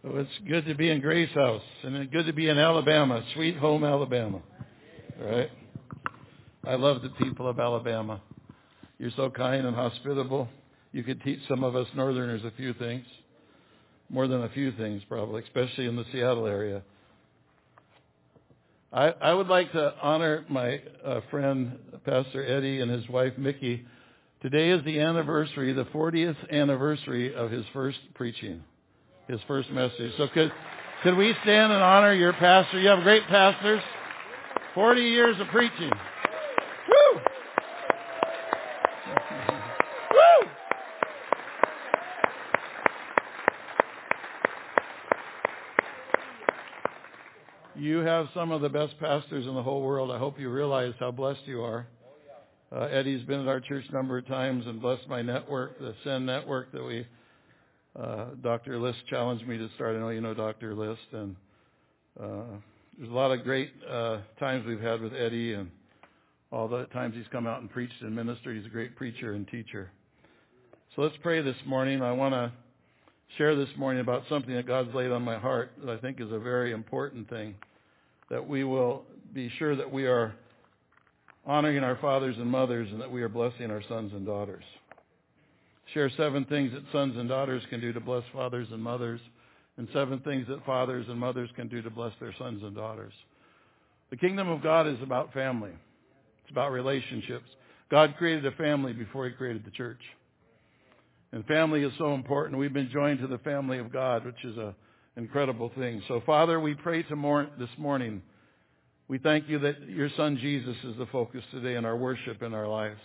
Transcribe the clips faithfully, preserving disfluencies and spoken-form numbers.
Well, it's good to be in Grace House, and it's good to be in Alabama, sweet home Alabama. Right? I love the people of Alabama. You're so kind and hospitable. You could teach some of us Northerners a few things, more than a few things probably, especially in the Seattle area. I, I would like to honor my uh, friend, Pastor Eddie, and his wife, Mickey. Today is the anniversary, the fortieth anniversary of his first preaching, his first message. So could, could we stand and honor your pastor? You have great pastors. forty years of preaching. Woo! Woo! You have some of the best pastors in the whole world. I hope you realize how blessed you are. Uh, Eddie's been at our church a number of times and blessed my network, the Send Network that we, uh, Doctor List challenged me to start. I know you know Doctor List. And uh, there's a lot of great uh, times we've had with Eddie, and all the times he's come out and preached and ministered. He's a great preacher and teacher. So let's pray this morning. I want to share this morning about something that God's laid on my heart that I think is a very important thing, that we will be sure that we are honoring our fathers and mothers and that we are blessing our sons and daughters. Share seven things that sons and daughters can do to bless fathers and mothers, and seven things that fathers and mothers can do to bless their sons and daughters. The kingdom of God is about family. It's about relationships. God created a family before he created the church. And family is so important. We've been joined to the family of God, which is an incredible thing. So, Father, we pray to mor- this morning. We thank you that your Son Jesus is the focus today in our worship in our lives.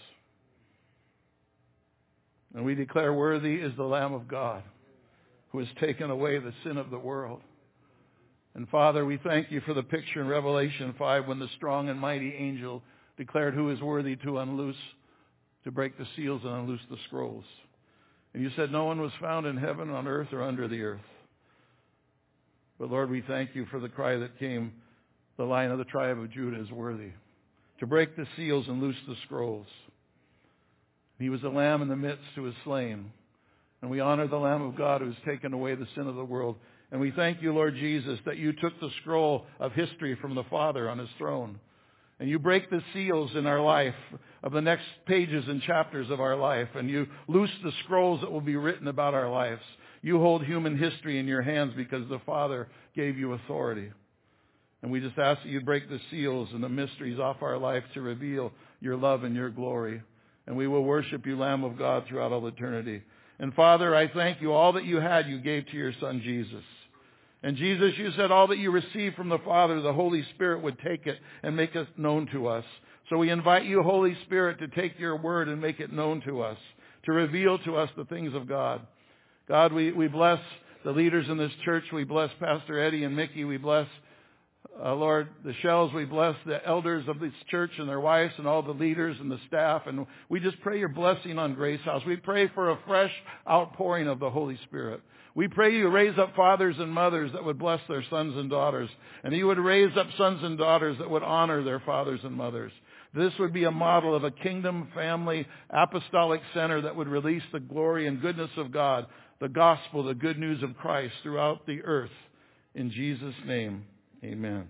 And we declare worthy is the Lamb of God who has taken away the sin of the world. And Father, we thank you for the picture in Revelation five when the strong and mighty angel declared who is worthy to unloose, to break the seals and unloose the scrolls. And you said no one was found in heaven, on earth, or under the earth. But Lord, we thank you for the cry that came, the Lion of the tribe of Judah is worthy to break the seals and loose the scrolls. He was a lamb in the midst who was slain. And we honor the Lamb of God who has taken away the sin of the world. And we thank you, Lord Jesus, that you took the scroll of history from the Father on his throne. And you break the seals in our life of the next pages and chapters of our life. And you loose the scrolls that will be written about our lives. You hold human history in your hands because the Father gave you authority. And we just ask that you break the seals and the mysteries off our life to reveal your love and your glory. And we will worship you, Lamb of God, throughout all eternity. And Father, I thank you. All that you had, you gave to your Son, Jesus. And Jesus, you said all that you received from the Father, the Holy Spirit would take it and make it known to us. So we invite you, Holy Spirit, to take your word and make it known to us, to reveal to us the things of God. God, we, we bless the leaders in this church. We bless Pastor Eddie and Mickey. We bless, uh, Lord, the Shells. We bless the elders of this church and their wives and all the leaders and the staff. And we just pray your blessing on Grace House. We pray for a fresh outpouring of the Holy Spirit. We pray you raise up fathers and mothers that would bless their sons and daughters. And you would raise up sons and daughters that would honor their fathers and mothers. This would be a model of a kingdom, family, apostolic center that would release the glory and goodness of God, the gospel, the good news of Christ throughout the earth. In Jesus' name, amen.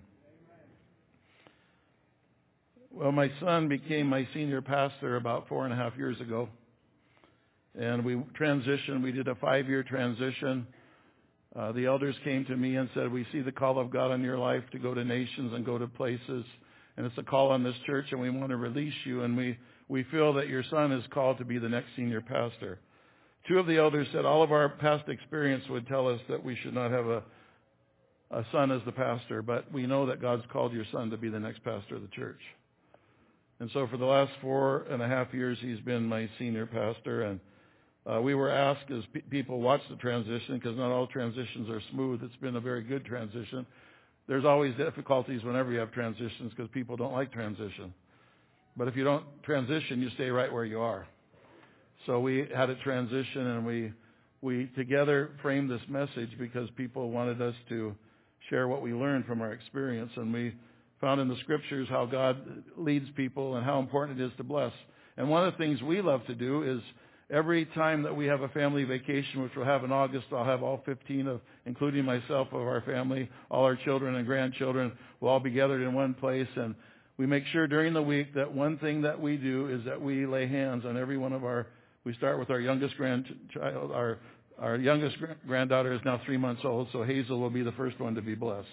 Well, my son became my senior pastor about four and a half years ago. And we transitioned. We did a five-year transition. Uh, the elders came to me and said, we see the call of God on your life to go to nations and go to places. And it's a call on this church, and we want to release you. And we, we feel that your son is called to be the next senior pastor. Two of the elders said all of our past experience would tell us that we should not have a, a son as the pastor. But we know that God's called your son to be the next pastor of the church. And so for the last four and a half years, he's been my senior pastor. And Uh, we were asked as pe- people watch the transition, because not all transitions are smooth. It's been a very good transition. There's always difficulties whenever you have transitions because people don't like transition. But if you don't transition, you stay right where you are. So we had a transition, and we we together framed this message because people wanted us to share what we learned from our experience. And we found in the scriptures how God leads people and how important it is to bless. And one of the things we love to do is Every time that we have a family vacation, which we'll have in August, I'll have all fifteen of, including myself, of our family, all our children and grandchildren, will all be gathered in one place. And we make sure during the week that one thing that we do is that we lay hands on every one of our, we start with our youngest grandchild. Our, our youngest granddaughter is now three months old, so Hazel will be the first one to be blessed.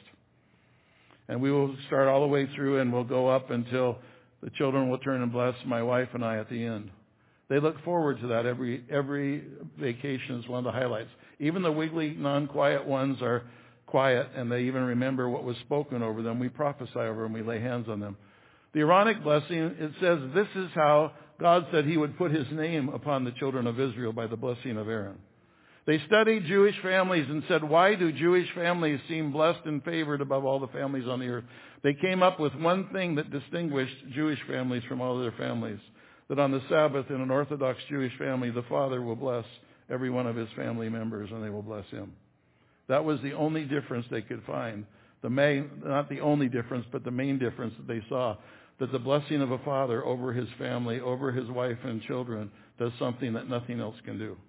And we will start all the way through, and we'll go up until the children will turn and bless my wife and I at the end. They look forward to that. Every every vacation is one of the highlights. Even the wiggly, non-quiet ones are quiet, and they even remember what was spoken over them. We prophesy over them. We lay hands on them. The Aaronic blessing, it says this is how God said he would put his name upon the children of Israel, by the blessing of Aaron. They studied Jewish families and said, why do Jewish families seem blessed and favored above all the families on the earth? They came up with one thing that distinguished Jewish families from all other families, that on the Sabbath in an Orthodox Jewish family, the father will bless every one of his family members, and they will bless him. That was the only difference they could find. The main, not the only difference, but the main difference that they saw, that the blessing of a father over his family, over his wife and children, does something that nothing else can do.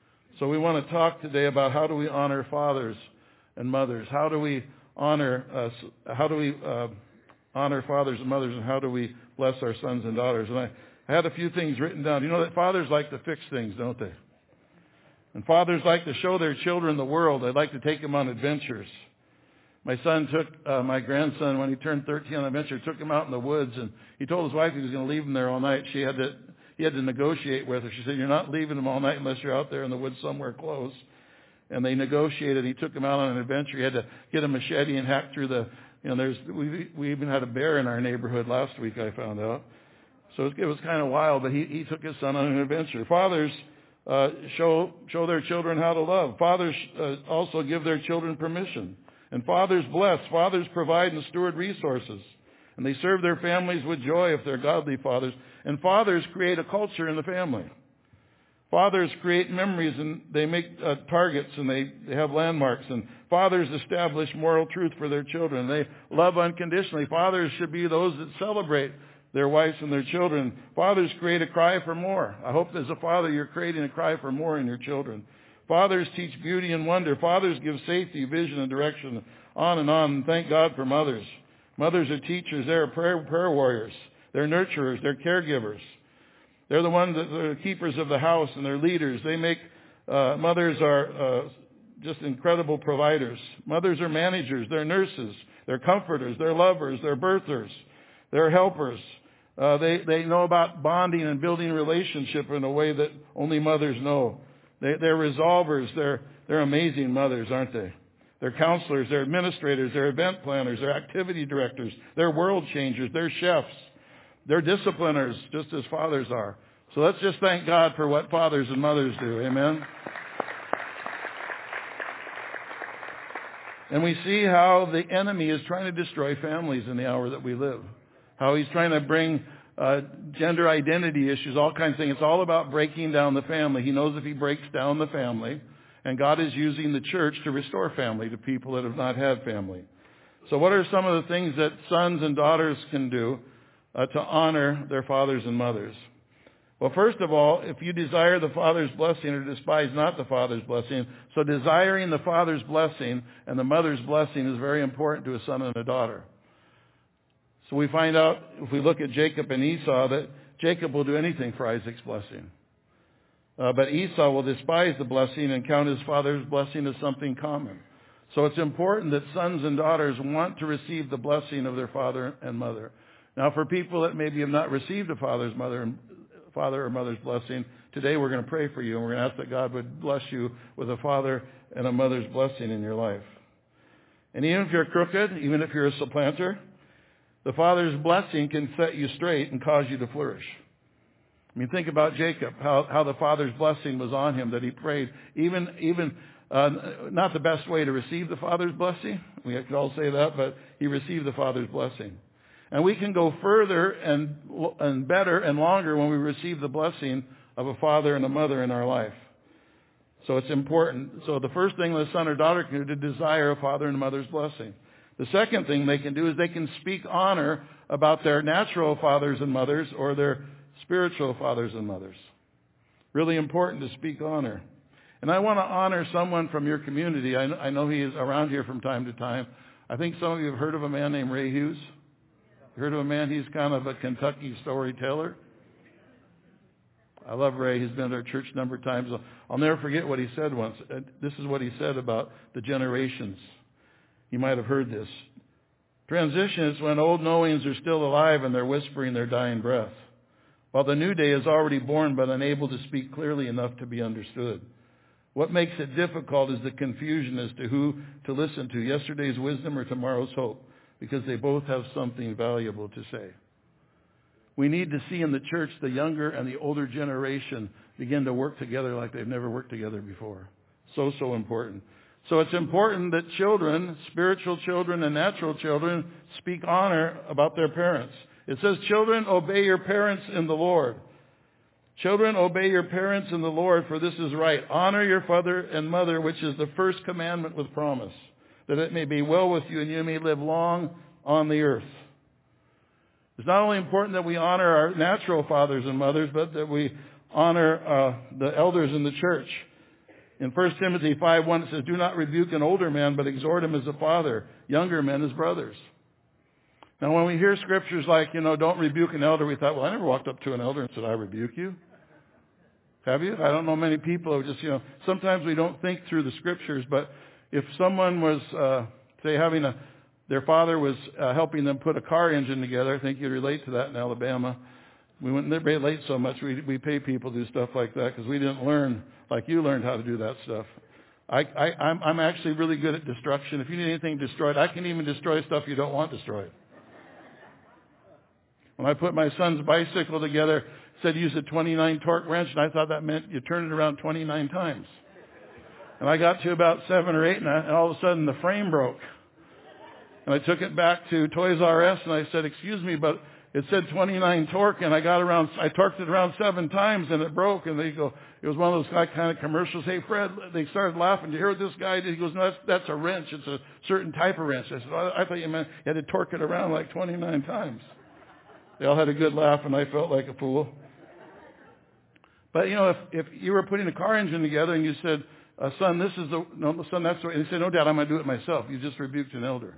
So we want to talk today about how do we honor fathers and mothers? How do we honor us? How do we uh, honor fathers and mothers, and how do we bless our sons and daughters? And I, I had a few things written down. You know that fathers like to fix things, don't they? And fathers like to show their children the world. They like to take them on adventures. My son took uh, my grandson when he turned thirteen on an adventure, took him out in the woods, and he told his wife he was going to leave him there all night. She had to. He had to negotiate with her. She said, you're not leaving him all night unless you're out there in the woods somewhere close. And they negotiated. He took him out on an adventure. He had to get a machete and hack through the, you know, there's, we, we even had a bear in our neighborhood last week, I found out. So it was, it was kind of wild, but he, he took his son on an adventure. Fathers uh, show, show their children how to love. Fathers uh, also give their children permission. And fathers bless. Fathers provide and steward resources. And they serve their families with joy if they're godly fathers. And fathers create a culture in the family. Fathers create memories, and they make uh, targets, and they, they have landmarks. And fathers establish moral truth for their children. They love unconditionally. Fathers should be those that celebrate their wives and their children. Fathers create a cry for more. I hope as a father you're creating a cry for more in your children. Fathers teach beauty and wonder. Fathers give safety, vision, and direction. On and on. And thank God for mothers. Mothers are teachers. They're prayer, prayer warriors. They're nurturers. They're caregivers. They're the ones that are keepers of the house, and they're leaders. They make, uh, mothers are uh, just incredible providers. Mothers are managers. They're nurses. They're comforters. They're lovers. They're birthers. They're helpers. Uh, they, they know about bonding and building relationship in a way that only mothers know. They, they're resolvers. They're, they're amazing mothers, aren't they? They're counselors, they're administrators, they're event planners, they're activity directors, they're world changers, they're chefs, they're discipliners, just as fathers are. So let's just thank God for what fathers and mothers do. Amen? And we see how the enemy is trying to destroy families in the hour that we live. How he's trying to bring uh, gender identity issues, all kinds of things. It's all about breaking down the family. He knows if he breaks down the family, and God is using the church to restore family to people that have not had family. So what are some of the things that sons and daughters can do uh, to honor their fathers and mothers? Well, first of all, if you desire the father's blessing or despise not the father's blessing, so desiring the father's blessing and the mother's blessing is very important to a son and a daughter. So we find out, if we look at Jacob and Esau, that Jacob will do anything for Isaac's blessing. Uh, but Esau will despise the blessing and count his father's blessing as something common. So it's important that sons and daughters want to receive the blessing of their father and mother. Now, for people that maybe have not received a father's mother and father or mother's blessing, today we're going to pray for you, and we're going to ask that God would bless you with a father and a mother's blessing in your life. And even if you're crooked, even if you're a supplanter, the father's blessing can set you straight and cause you to flourish. I mean, think about Jacob, how, how the father's blessing was on him, that he prayed. Even, even uh, not the best way to receive the father's blessing. We could all say that, but he received the father's blessing. And we can go further and, and better and longer when we receive the blessing of a father and a mother in our life. So it's important. So the first thing the son or daughter can do is desire a father and a mother's blessing. The second thing they can do is they can speak honor about their natural fathers and mothers or their spiritual fathers and mothers. Really important to speak honor. And I want to honor someone from your community. I know, I know he is around here from time to time. I think some of you have heard of a man named Ray Hughes. You heard of a man? He's kind of a Kentucky storyteller. I love Ray. He's been at our church a number of times. I'll never forget what he said once. This is what he said about the generations. You might have heard this. Transition is when old knowings are still alive and they're whispering their dying breath, while the new day is already born but unable to speak clearly enough to be understood. What makes it difficult is the confusion as to who to listen to, yesterday's wisdom or tomorrow's hope, because they both have something valuable to say. We need to see in the church the younger and the older generation begin to work together like they've never worked together before. So, so important. So it's important that children, spiritual children and natural children, speak honor about their parents. It says, children, obey your parents in the Lord. Children, obey your parents in the Lord, for this is right. Honor your father and mother, which is the first commandment with promise, that it may be well with you and you may live long on the earth. It's not only important that we honor our natural fathers and mothers, but that we honor uh, the elders in the church. In First Timothy five one, it says, do not rebuke an older man, but exhort him as a father, younger men as brothers. Now, when we hear scriptures like, you know, don't rebuke an elder, we thought, well, I never walked up to an elder and said, I rebuke you. Have you? I don't know many people who just, you know, sometimes we don't think through the scriptures, but if someone was, uh, say, having a, their father was uh, helping them put a car engine together, I think you'd relate to that in Alabama. We went very late so much, we, we pay people to do stuff like that because we didn't learn like you learned how to do that stuff. I, I, I'm, I'm actually really good at destruction. If you need anything destroyed, I can even destroy stuff you don't want destroyed. When I put my son's bicycle together, it said use a twenty-nine torque wrench, and I thought that meant you turn it around twenty-nine times. And I got to about seven or eight, and, I, and all of a sudden the frame broke. And I took it back to Toys R Us, and I said, excuse me, but it said twenty-nine torque, and I got around, I torqued it around seven times, and it broke. And they go, it was one of those kind of commercials. Hey, Fred, they started laughing. Did you hear what this guy did? He goes, no, that's, that's a wrench. It's a certain type of wrench. I said, well, I thought you meant you had to torque it around like twenty-nine times. They all had a good laugh, and I felt like a fool. But, you know, if, if you were putting a car engine together and you said, uh, son, this is the, no, son, that's the way. And he said, no, Dad, I'm going to do it myself. You just rebuked an elder.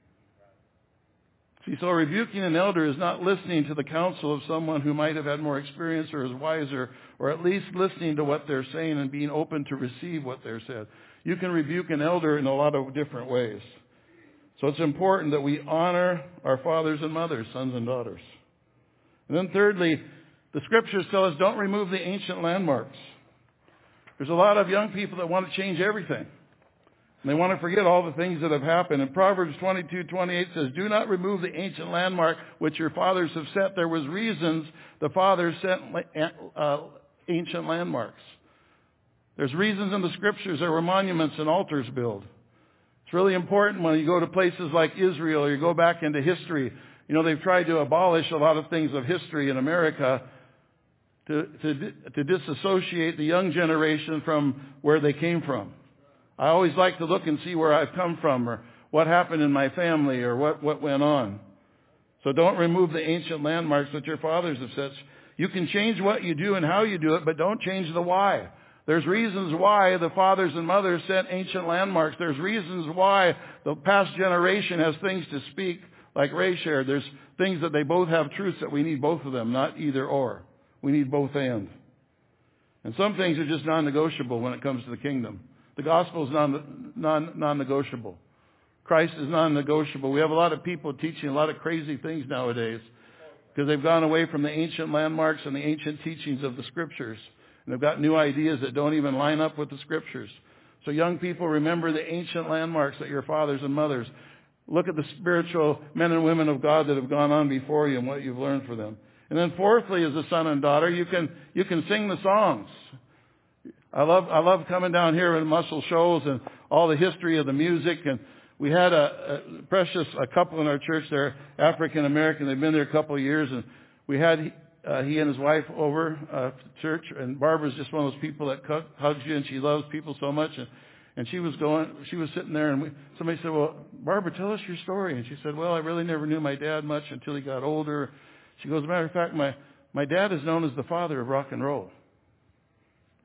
See, so rebuking an elder is not listening to the counsel of someone who might have had more experience or is wiser, or at least listening to what they're saying and being open to receive what they're said. You can rebuke an elder in a lot of different ways. So it's important that we honor our fathers and mothers, sons and daughters. And then thirdly, the scriptures tell us don't remove the ancient landmarks. There's a lot of young people that want to change everything. And they want to forget all the things that have happened. And Proverbs twenty-two twenty-eight says, do not remove the ancient landmark which your fathers have set. There was reasons the fathers set uh, ancient landmarks. There's reasons in the scriptures. There were monuments and altars built. It's really important when you go to places like Israel or you go back into history. You know, they've tried to abolish a lot of things of history in America to, to, to disassociate the young generation from where they came from. I always like to look and see where I've come from or what happened in my family or what, what went on. So don't remove the ancient landmarks that your fathers have set. You can change what you do and how you do it, but don't change the why. There's reasons why the fathers and mothers set ancient landmarks. There's reasons why the past generation has things to speak, like Ray shared. There's things that they both have truths that we need both of them, not either or. We need both and. And some things are just non-negotiable when it comes to the kingdom. The gospel is non, non, non-negotiable. Christ is non-negotiable. We have a lot of people teaching a lot of crazy things nowadays because they've gone away from the ancient landmarks and the ancient teachings of the scriptures. And they've got new ideas that don't even line up with the scriptures. So young people, remember the ancient landmarks that your fathers and mothers. Look at the spiritual men and women of God that have gone on before you and what you've learned from them. And then fourthly, as a son and daughter, you can you can sing the songs. I love I love coming down here in Muscle Shoals and all the history of the music. And we had a, a precious a couple in our church. They're African American. They've been there a couple of years, and we had uh, he and his wife over uh, to church. And Barbara's just one of those people that hugs you, and she loves people so much. And, and she was going, she was sitting there, and we, somebody said, "Well, Barbara, tell us your story." And she said, "Well, I really never knew my dad much until he got older." She goes, "As a matter of fact, my my dad is known as the father of rock and roll."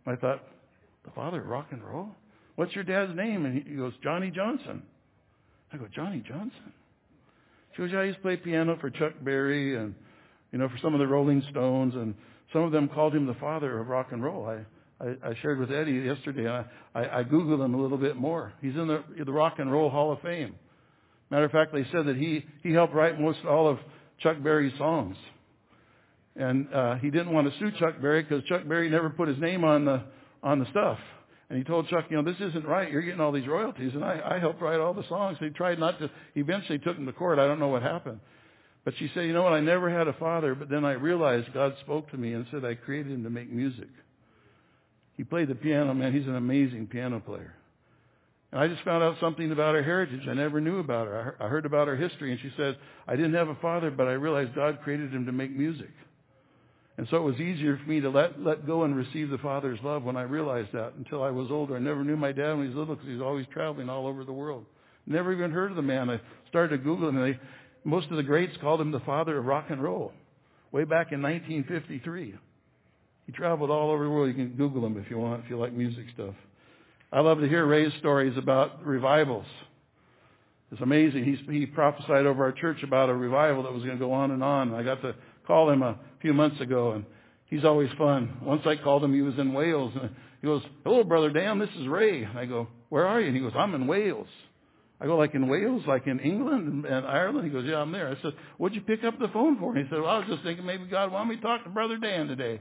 I thought, the father of rock and roll? What's your dad's name? And he goes, Johnny Johnson. I go, Johnny Johnson? She goes, yeah, I used to play piano for Chuck Berry and, you know, for some of the Rolling Stones, and some of them called him the father of rock and roll. I, I, I shared with Eddie yesterday, and I, I, I Googled him a little bit more. He's in the, the Rock and Roll Hall of Fame. Matter of fact, they said that he, he helped write most all of Chuck Berry's songs. And uh, he didn't want to sue Chuck Berry because Chuck Berry never put his name on the on the stuff. And he told Chuck, you know, this isn't right. You're getting all these royalties. And I, I helped write all the songs. He tried not to. He eventually took him to court. I don't know what happened. But she said, you know what, I never had a father, but then I realized God spoke to me and said I created him to make music. He played the piano, man. He's an amazing piano player. And I just found out something about her heritage I never knew about her. I heard about her history, and she said, I didn't have a father, but I realized God created him to make music. And so it was easier for me to let let go and receive the Father's love when I realized that. Until I was older, I never knew my dad when he was little because he was always traveling all over the world. Never even heard of the man. I started to Google him, and they, most of the greats called him the father of rock and roll, way back in nineteen fifty-three. He traveled all over the world. You can Google him if you want, if you like music stuff. I love to hear Ray's stories about revivals. It's amazing. He's, he prophesied over our church about a revival that was going to go on and on. I got to call him a few months ago, and he's always fun. Once I called him, he was in Wales, and he goes, hello, Brother Dan, this is Ray. And I go, where are you? And he goes, I'm in Wales. I go, like in Wales, like in England and, and Ireland? He goes, yeah, I'm there. I said, what'd you pick up the phone for? And he said, well, I was just thinking maybe God wanted me to talk to Brother Dan today.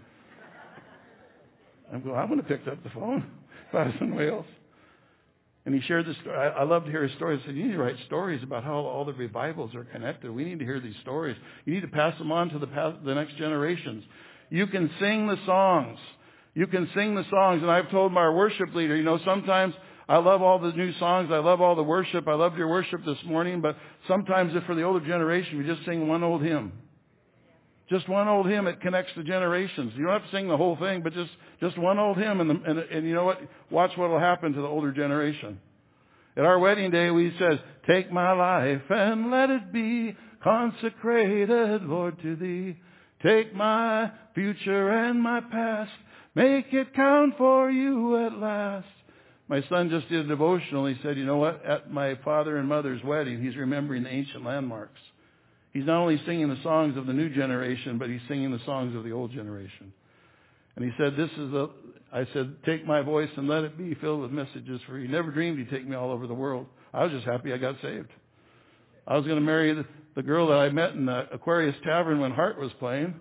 I go, I wouldn't have picked up the phone if I was in Wales. And he shared this story. I, I love to hear his stories. I said, you need to write stories about how all the revivals are connected. We need to hear these stories. You need to pass them on to the, past, the next generations. You can sing the songs. You can sing the songs. And I've told my worship leader, you know, sometimes I love all the new songs. I love all the worship. I loved your worship this morning. But sometimes if for the older generation, we just sing one old hymn. Just one old hymn, it connects the generations. You don't have to sing the whole thing, but just, just one old hymn. And, the, and, and you know what? Watch what will happen to the older generation. At our wedding day, we said, take my life and let it be consecrated, Lord, to thee. Take my future and my past. Make it count for you at last. My son just did a devotional. He said, you know what? At my father and mother's wedding, he's remembering the ancient landmarks. He's not only singing the songs of the new generation, but he's singing the songs of the old generation. And he said, this is the, I said, take my voice and let it be filled with messages for you. Never dreamed he'd take me all over the world. I was just happy I got saved. I was going to marry the, the girl that I met in the Aquarius Tavern when Hart was playing.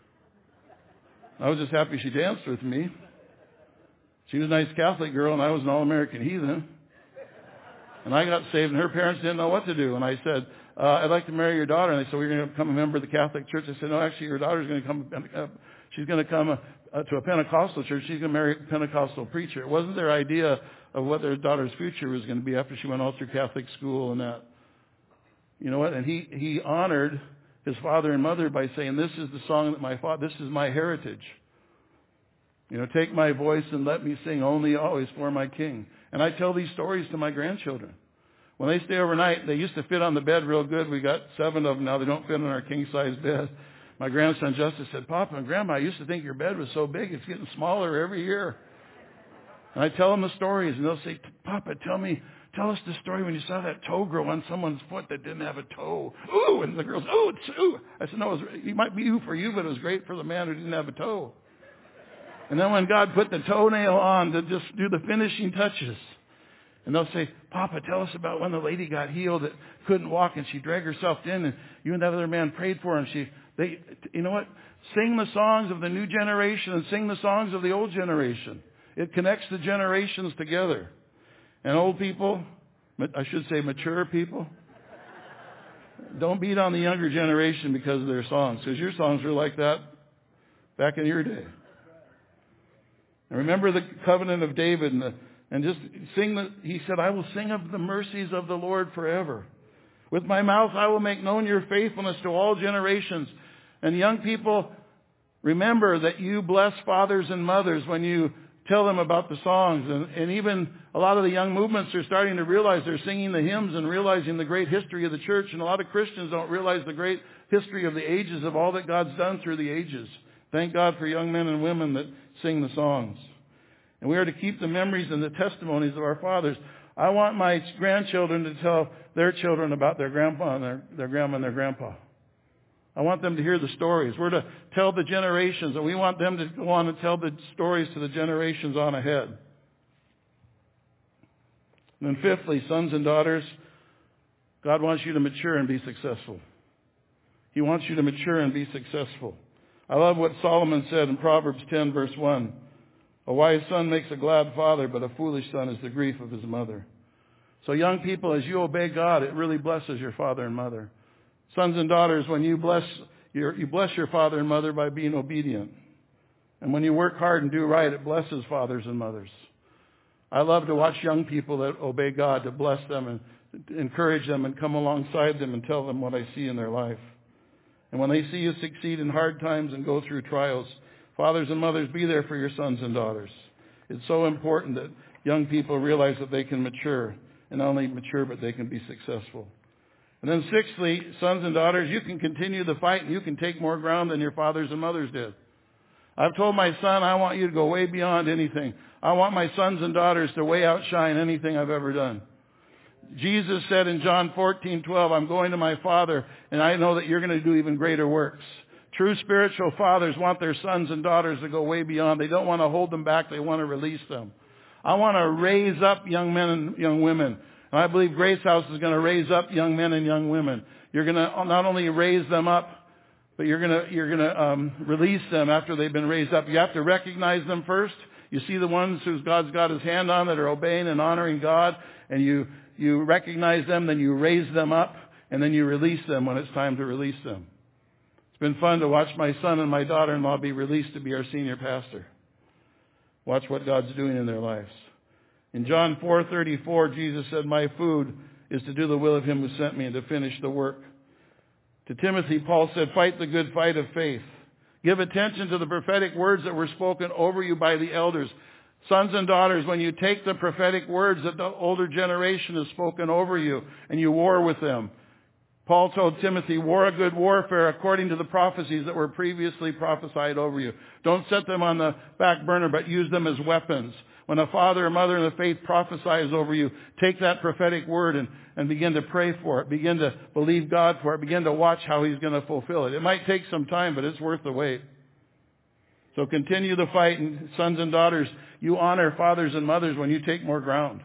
I was just happy she danced with me. She was a nice Catholic girl, and I was an all-American heathen. And I got saved, and her parents didn't know what to do. And I said, uh, I'd like to marry your daughter. And they said, well, you're going to become a member of the Catholic Church. I said, no, actually, your daughter's going to come, uh, she's going to come uh, to a Pentecostal church. She's going to marry a Pentecostal preacher. It wasn't their idea of what their daughter's future was going to be after she went all through Catholic school and that. You know what? And he, he honored his father and mother by saying, this is the song that my father, this is my heritage. You know, take my voice and let me sing only always for my King. And I tell these stories to my grandchildren. When they stay overnight, they used to fit on the bed real good. We got seven of them now. They don't fit on our king-size bed. My grandson Justice said, Papa and Grandma, I used to think your bed was so big. It's getting smaller every year. And I tell them the stories, and they'll say, Papa, tell me, tell us the story when you saw that toe grow on someone's foot that didn't have a toe. Ooh, and the girls, ooh, it's ooh. I said, no, it, was, it might be ooh for you, but it was great for the man who didn't have a toe. And then when God put the toenail on to just do the finishing touches, and they'll say, Papa, tell us about when the lady got healed that couldn't walk and she dragged herself in and you and that other man prayed for her. And she, they, you know what? Sing the songs of the new generation and sing the songs of the old generation. It connects the generations together. And old people, I should say mature people, don't beat on the younger generation because of their songs. Because your songs were like that back in your day. And remember the covenant of David and the And just sing the, he said, I will sing of the mercies of the Lord forever. With my mouth I will make known your faithfulness to all generations. And young people, remember that you bless fathers and mothers when you tell them about the songs. And, and even a lot of the young movements are starting to realize they're singing the hymns and realizing the great history of the church. And a lot of Christians don't realize the great history of the ages, of all that God's done through the ages. Thank God for young men and women that sing the songs. And we are to keep the memories and the testimonies of our fathers. I want my grandchildren to tell their children about their grandpa and their, their grandma and their grandpa. I want them to hear the stories. We're to tell the generations, and we want them to go on and tell the stories to the generations on ahead. And then fifthly, sons and daughters, God wants you to mature and be successful. He wants you to mature and be successful. I love what Solomon said in Proverbs ten, verse one. A wise son makes a glad father, but a foolish son is the grief of his mother. So young people, as you obey God, it really blesses your father and mother. Sons and daughters, when you bless your, you bless your father and mother by being obedient. And when you work hard and do right, it blesses fathers and mothers. I love to watch young people that obey God, to bless them and encourage them and come alongside them and tell them what I see in their life. And when they see you succeed in hard times and go through trials, fathers and mothers, be there for your sons and daughters. It's so important that young people realize that they can mature, and not only mature, but they can be successful. And then sixthly, sons and daughters, you can continue the fight and you can take more ground than your fathers and mothers did. I've told my son, I want you to go way beyond anything. I want my sons and daughters to way outshine anything I've ever done. Jesus said in John fourteen twelve, I'm going to my Father, and I know that you're going to do even greater works. True spiritual fathers want their sons and daughters to go way beyond. They don't want to hold them back. They want to release them. I want to raise up young men and young women. And I believe Grace House is going to raise up young men and young women. You're going to not only raise them up, but you're going to, you're going to um, release them after they've been raised up. You have to recognize them first. You see the ones who God's got his hand on that are obeying and honoring God, and you, you recognize them, then you raise them up, and then you release them when it's time to release them. It's been fun to watch my son and my daughter-in-law be released to be our senior pastor. Watch what God's doing in their lives. In John four thirty-four, Jesus said, my food is to do the will of him who sent me and to finish the work. To Timothy, Paul said, fight the good fight of faith. Give attention to the prophetic words that were spoken over you by the elders. Sons and daughters, when you take the prophetic words that the older generation has spoken over you and you war with them, Paul told Timothy, war a good warfare according to the prophecies that were previously prophesied over you. Don't set them on the back burner, but use them as weapons. When a father or mother in the faith prophesies over you, take that prophetic word and, and begin to pray for it. Begin to believe God for it. Begin to watch how he's going to fulfill it. It might take some time, but it's worth the wait. So continue the fight, and sons and daughters, you honor fathers and mothers when you take more ground.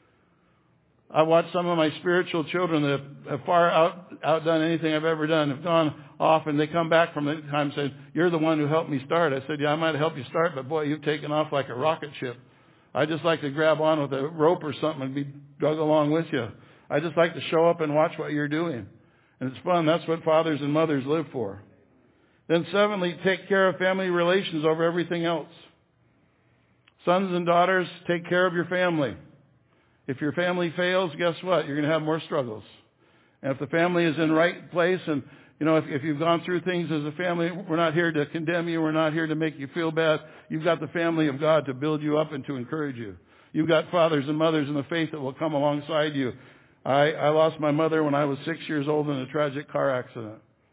I watched some of my spiritual children that have far out, outdone anything I've ever done, have gone off, and they come back from the time and said, you're the one who helped me start. I said, yeah, I might have helped you start, but boy, you've taken off like a rocket ship. I just like to grab on with a rope or something and be drug along with you. I just like to show up and watch what you're doing. And it's fun. That's what fathers and mothers live for. Then seventhly, take care of family relations over everything else. Sons and daughters, take care of your family. If your family fails, guess what? You're going to have more struggles. And if the family is in the right place, and you know, if, if you've gone through things as a family, we're not here to condemn you. We're not here to make you feel bad. You've got the family of God to build you up and to encourage you. You've got fathers and mothers in the faith that will come alongside you. I, I lost my mother when I was six years old in a tragic car accident.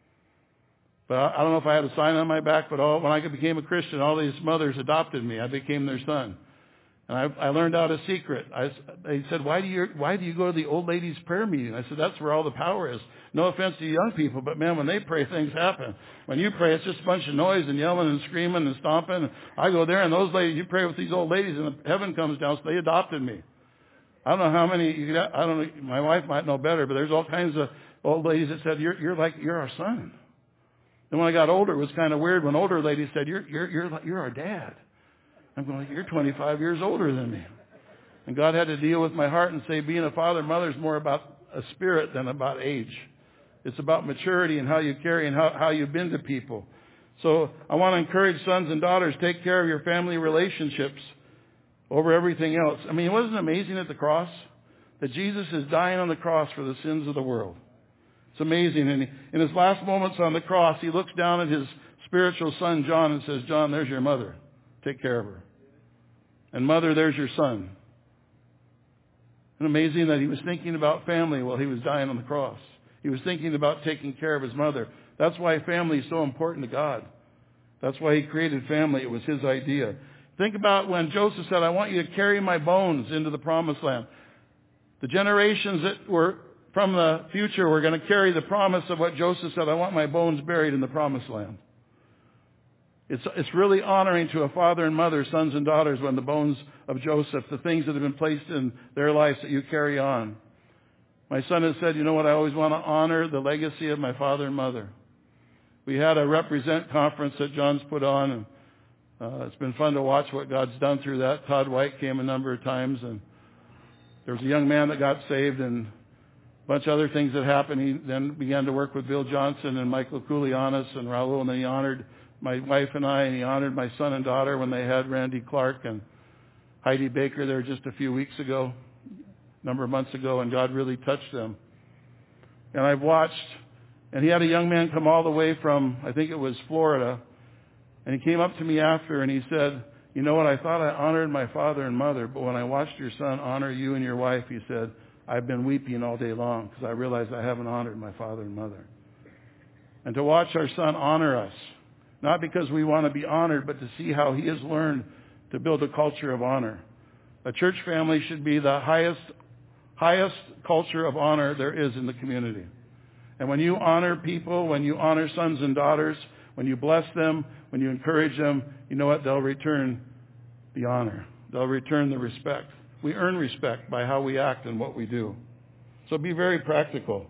But I, I don't know if I had a sign on my back, but all, when I became a Christian, all these mothers adopted me. I became their son. And I, I learned out a secret. I, they said, why do you why do you go to the old ladies' prayer meeting? I said, that's where all the power is. No offense to young people, but man, when they pray, things happen. When you pray, it's just a bunch of noise and yelling and screaming and stomping. I go there, and those ladies, you pray with these old ladies, and heaven comes down. So they adopted me. I don't know how many. You could, I don't know. My wife might know better, but there's all kinds of old ladies that said, "You're you're like you're our son." And when I got older, it was kind of weird when older ladies said, "You're you're you're like, you're our dad." I'm going, you're twenty-five years older than me. And God had to deal with my heart and say, being a father and mother is more about a spirit than about age. It's about maturity and how you carry and how, how you've been to people. So I want to encourage sons and daughters, take care of your family relationships over everything else. I mean, wasn't it amazing at the cross that Jesus is dying on the cross for the sins of the world? It's amazing. And in his last moments on the cross, he looks down at his spiritual son, John, and says, John, there's your mother. Take care of her. And mother, there's your son. And amazing that he was thinking about family while he was dying on the cross. He was thinking about taking care of his mother. That's why family is so important to God. That's why he created family. It was his idea. Think about when Joseph said, I want you to carry my bones into the promised land. The generations that were from the future were going to carry the promise of what Joseph said, I want my bones buried in the promised land. It's, it's really honoring to a father and mother, sons and daughters, when the bones of Joseph, the things that have been placed in their lives that you carry on. My son has said, you know what, I always want to honor the legacy of my father and mother. We had a Represent conference that John's put on, and uh, it's been fun to watch what God's done through that. Todd White came a number of times, and there was a young man that got saved, and a bunch of other things that happened. He then began to work with Bill Johnson and Michael Koulianis and Raul, and then he honored my wife and I, and he honored my son and daughter when they had Randy Clark and Heidi Baker there just a few weeks ago, a number of months ago, and God really touched them. And I've watched, and he had a young man come all the way from, I think it was Florida, and he came up to me after and he said, you know what, I thought I honored my father and mother, but when I watched your son honor you and your wife, he said, I've been weeping all day long because I realized I haven't honored my father and mother. And to watch our son honor us, not because we want to be honored, but to see how he has learned to build a culture of honor. A church family should be the highest, highest culture of honor there is in the community. And when you honor people, when you honor sons and daughters, when you bless them, when you encourage them, you know what? They'll return the honor. They'll return the respect. We earn respect by how we act and what we do. So be very practical.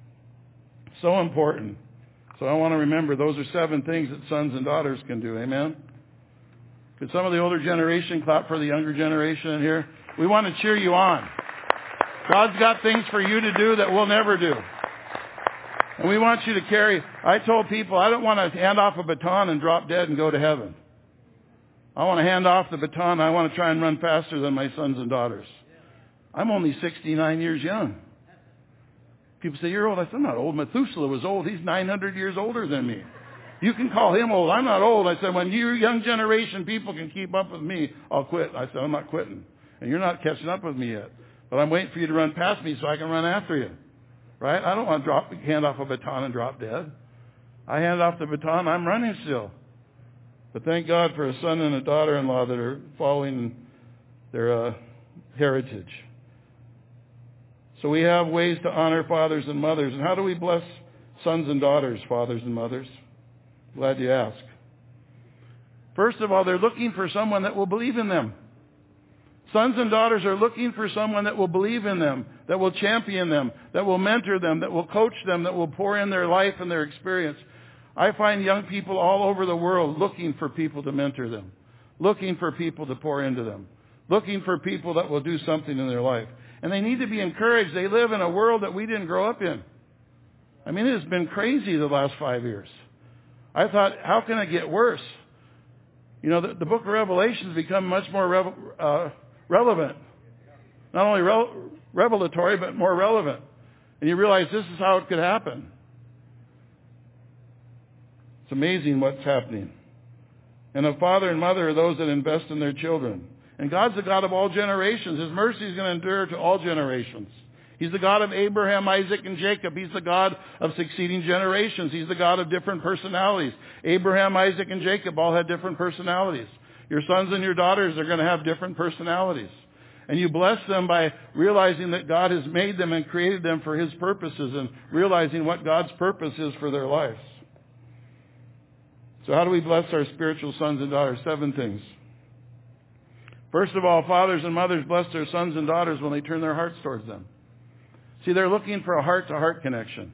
So important. So I want to remember those are seven things that sons and daughters can do. Amen? Could some of the older generation clap for the younger generation in here? We want to cheer you on. God's got things for you to do that we'll never do. And we want you to carry. I told people I don't want to hand off a baton and drop dead and go to heaven. I want to hand off the baton. I want to try and run faster than my sons and daughters. I'm only sixty-nine years young. People say, you're old. I said, I'm not old. Methuselah was old. He's nine hundred years older than me. You can call him old. I'm not old. I said, when you young generation people can keep up with me, I'll quit. I said, I'm not quitting. And you're not catching up with me yet. But I'm waiting for you to run past me so I can run after you. Right? I don't want to drop, hand off a baton and drop dead. I hand off the baton. I'm running still. But thank God for a son and a daughter-in-law that are following their uh, heritage. So we have ways to honor fathers and mothers. And how do we bless sons and daughters, fathers and mothers? Glad you ask. First of all, they're looking for someone that will believe in them. Sons and daughters are looking for someone that will believe in them, that will champion them, that will mentor them, that will coach them, that will pour in their life and their experience. I find young people all over the world looking for people to mentor them, looking for people to pour into them, looking for people that will do something in their life. And they need to be encouraged. They live in a world that we didn't grow up in. I mean, it has been crazy the last five years. I thought, how can it get worse? You know, the, the book of Revelation has become much more revel, uh, relevant. Not only re- revelatory, but more relevant. And you realize this is how it could happen. It's amazing what's happening. And a father and mother are those that invest in their children. And God's the God of all generations. His mercy is going to endure to all generations. He's the God of Abraham, Isaac, and Jacob. He's the God of succeeding generations. He's the God of different personalities. Abraham, Isaac, and Jacob all had different personalities. Your sons and your daughters are going to have different personalities. And you bless them by realizing that God has made them and created them for His purposes and realizing what God's purpose is for their lives. So how do we bless our spiritual sons and daughters? Seven things. First of all, fathers and mothers bless their sons and daughters when they turn their hearts towards them. See, they're looking for a heart-to-heart connection.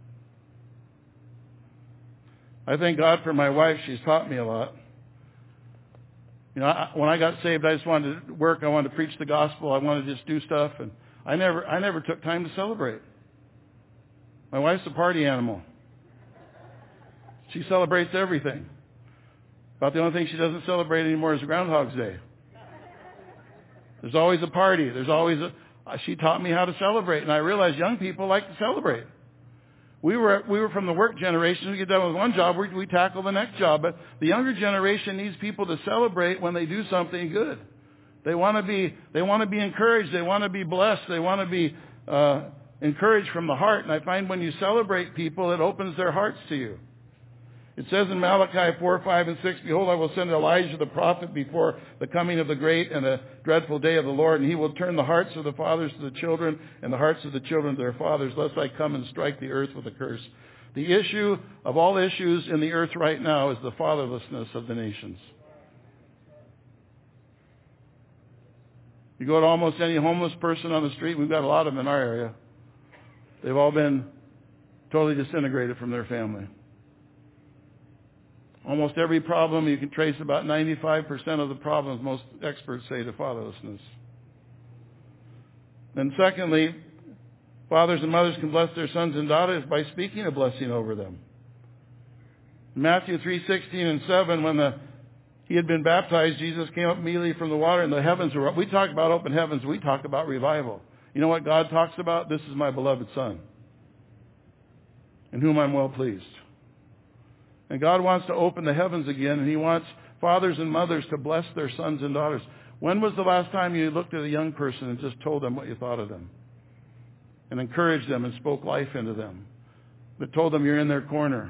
I thank God for my wife. She's taught me a lot. You know, I, when I got saved, I just wanted to work. I wanted to preach the gospel. I wanted to just do stuff. And I never, I never took time to celebrate. My wife's a party animal. She celebrates everything. About the only thing she doesn't celebrate anymore is Groundhog's Day. There's always a party. There's always a... She taught me how to celebrate, and I realized young people like to celebrate. We were we were from the work generation. We get done with one job, we, we tackle the next job. But the younger generation needs people to celebrate when they do something good. They want to be they want to be encouraged. They want to be blessed. They want to be uh, encouraged from the heart. And I find when you celebrate people, it opens their hearts to you. It says in Malachi four, five, and six, behold, I will send Elijah the prophet before the coming of the great and the dreadful day of the Lord, and he will turn the hearts of the fathers to the children and the hearts of the children to their fathers, lest I come and strike the earth with a curse. The issue of all issues in the earth right now is the fatherlessness of the nations. You go to almost any homeless person on the street, we've got a lot of them in our area. They've all been totally disintegrated from their family. Almost every problem you can trace, about ninety-five percent of the problems, most experts say, to fatherlessness. And secondly, fathers and mothers can bless their sons and daughters by speaking a blessing over them. In Matthew three, sixteen and seven, when the, he had been baptized, Jesus came up immediately from the water and the heavens were up. We talk about open heavens. We talk about revival. You know what God talks about? This is my beloved Son, in whom I'm well pleased. And God wants to open the heavens again, and he wants fathers and mothers to bless their sons and daughters. When was the last time you looked at a young person and just told them what you thought of them? And encouraged them and spoke life into them? But told them you're in their corner?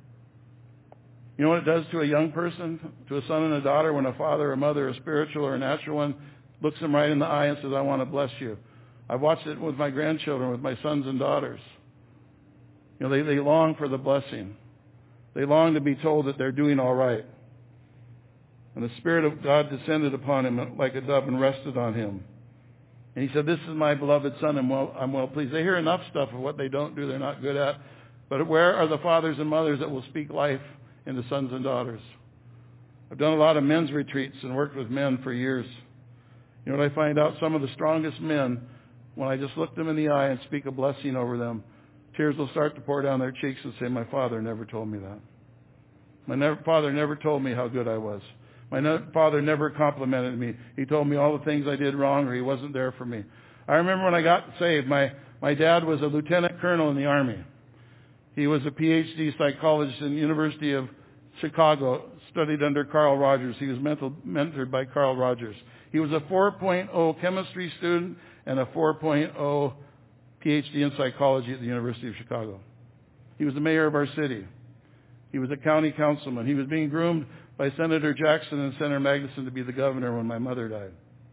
You know what it does to a young person, to a son and a daughter, when a father or mother, a spiritual or a natural one, looks them right in the eye and says, I want to bless you. I've watched it with my grandchildren, with my sons and daughters. You know, they, they long for the blessing. They long to be told that they're doing all right. And the Spirit of God descended upon him like a dove and rested on him. And he said, this is my beloved Son, and well, I'm well pleased. They hear enough stuff of what they don't do, they're not good at. But where are the fathers and mothers that will speak life into sons and daughters? I've done a lot of men's retreats and worked with men for years. You know what I find out? Some of the strongest men, when I just look them in the eye and speak a blessing over them, tears will start to pour down their cheeks and say, my father never told me that. My never, father never told me how good I was. My ne- father never complimented me. He told me all the things I did wrong, or he wasn't there for me. I remember when I got saved, my, my dad was a lieutenant colonel in the Army. He was a P H D psychologist in the University of Chicago, studied under Carl Rogers. He was mental, mentored by Carl Rogers. He was a four point oh chemistry student and a four point oh P H D in psychology at the University of Chicago. He was the mayor of our city. He was a county councilman. He was being groomed by Senator Jackson and Senator Magnuson to be the governor when my mother died.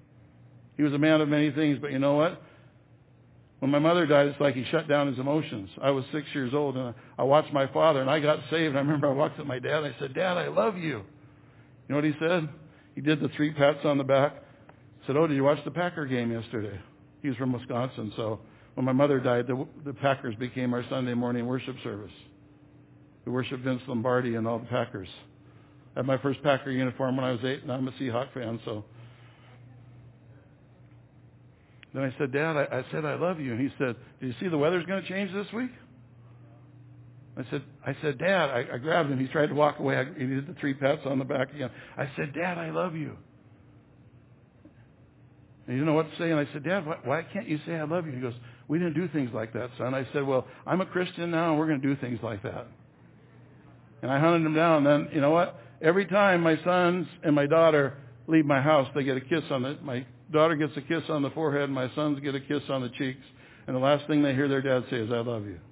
He was a man of many things, but you know what? When my mother died, it's like he shut down his emotions. I was six years old, and I watched my father, and I got saved. I remember I walked up to my dad, and I said, Dad, I love you. You know what he said? He did the three pats on the back. He said, oh, did you watch the Packer game yesterday? He was from Wisconsin, so when my mother died, the, the Packers became our Sunday morning worship service. We worshiped Vince Lombardi and all the Packers. I had my first Packer uniform when I was eight, and I'm a Seahawk fan, so. Then I said, Dad, I, I said I love you. And he said, do you see the weather's going to change this week? I said, I said, Dad, I, I grabbed him. He tried to walk away. I, he did the three pats on the back again. I said, Dad, I love you. And he didn't know what to say. And I said, Dad, why, why can't you say I love you? He goes, we didn't do things like that, son. I said, well, I'm a Christian now, and we're going to do things like that. And I hunted him down. And then, you know what? Every time my sons and my daughter leave my house, they get a kiss on the, my daughter gets a kiss on the forehead, and my sons get a kiss on the cheeks. And the last thing they hear their dad say is, I love you.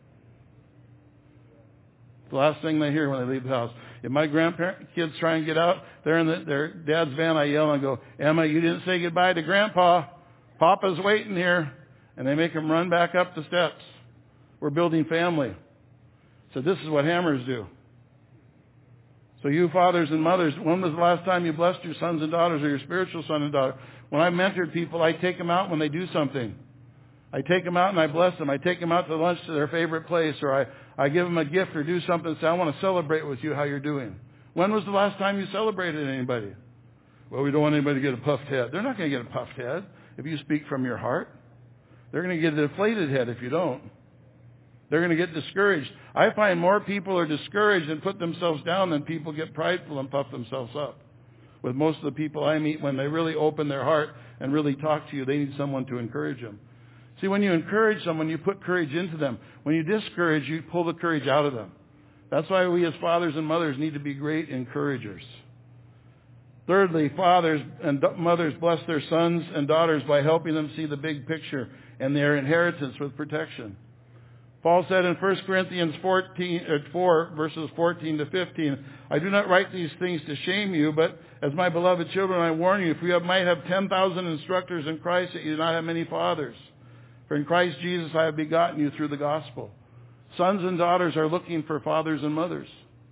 The last thing they hear when they leave the house. If my grandparents, kids try and get out, they're in the, their dad's van, I yell and go, Emma, you didn't say goodbye to Grandpa. Papa's waiting here. And they make them run back up the steps. We're building family. So this is what hammers do. So you fathers and mothers, when was the last time you blessed your sons and daughters or your spiritual son and daughter? When I mentored people, I take them out when they do something. I take them out and I bless them. I take them out to lunch to their favorite place, or I, I give them a gift or do something and say, I want to celebrate with you how you're doing. When was the last time you celebrated anybody? Well, we don't want anybody to get a puffed head. They're not going to get a puffed head if you speak from your heart. They're going to get a deflated head if you don't. They're going to get discouraged. I find more people are discouraged and put themselves down than people get prideful and puff themselves up. With most of the people I meet, when they really open their heart and really talk to you, they need someone to encourage them. See, when you encourage someone, you put courage into them. When you discourage, you pull the courage out of them. That's why we as fathers and mothers need to be great encouragers. Thirdly, fathers and mothers bless their sons and daughters by helping them see the big picture and their inheritance with protection. Paul said in First Corinthians fourteen, uh, four, verses fourteen to fifteen, I do not write these things to shame you, but as my beloved children, I warn you, if you have, might have ten thousand instructors in Christ, that you do not have many fathers. For in Christ Jesus I have begotten you through the gospel. Sons and daughters are looking for fathers and mothers.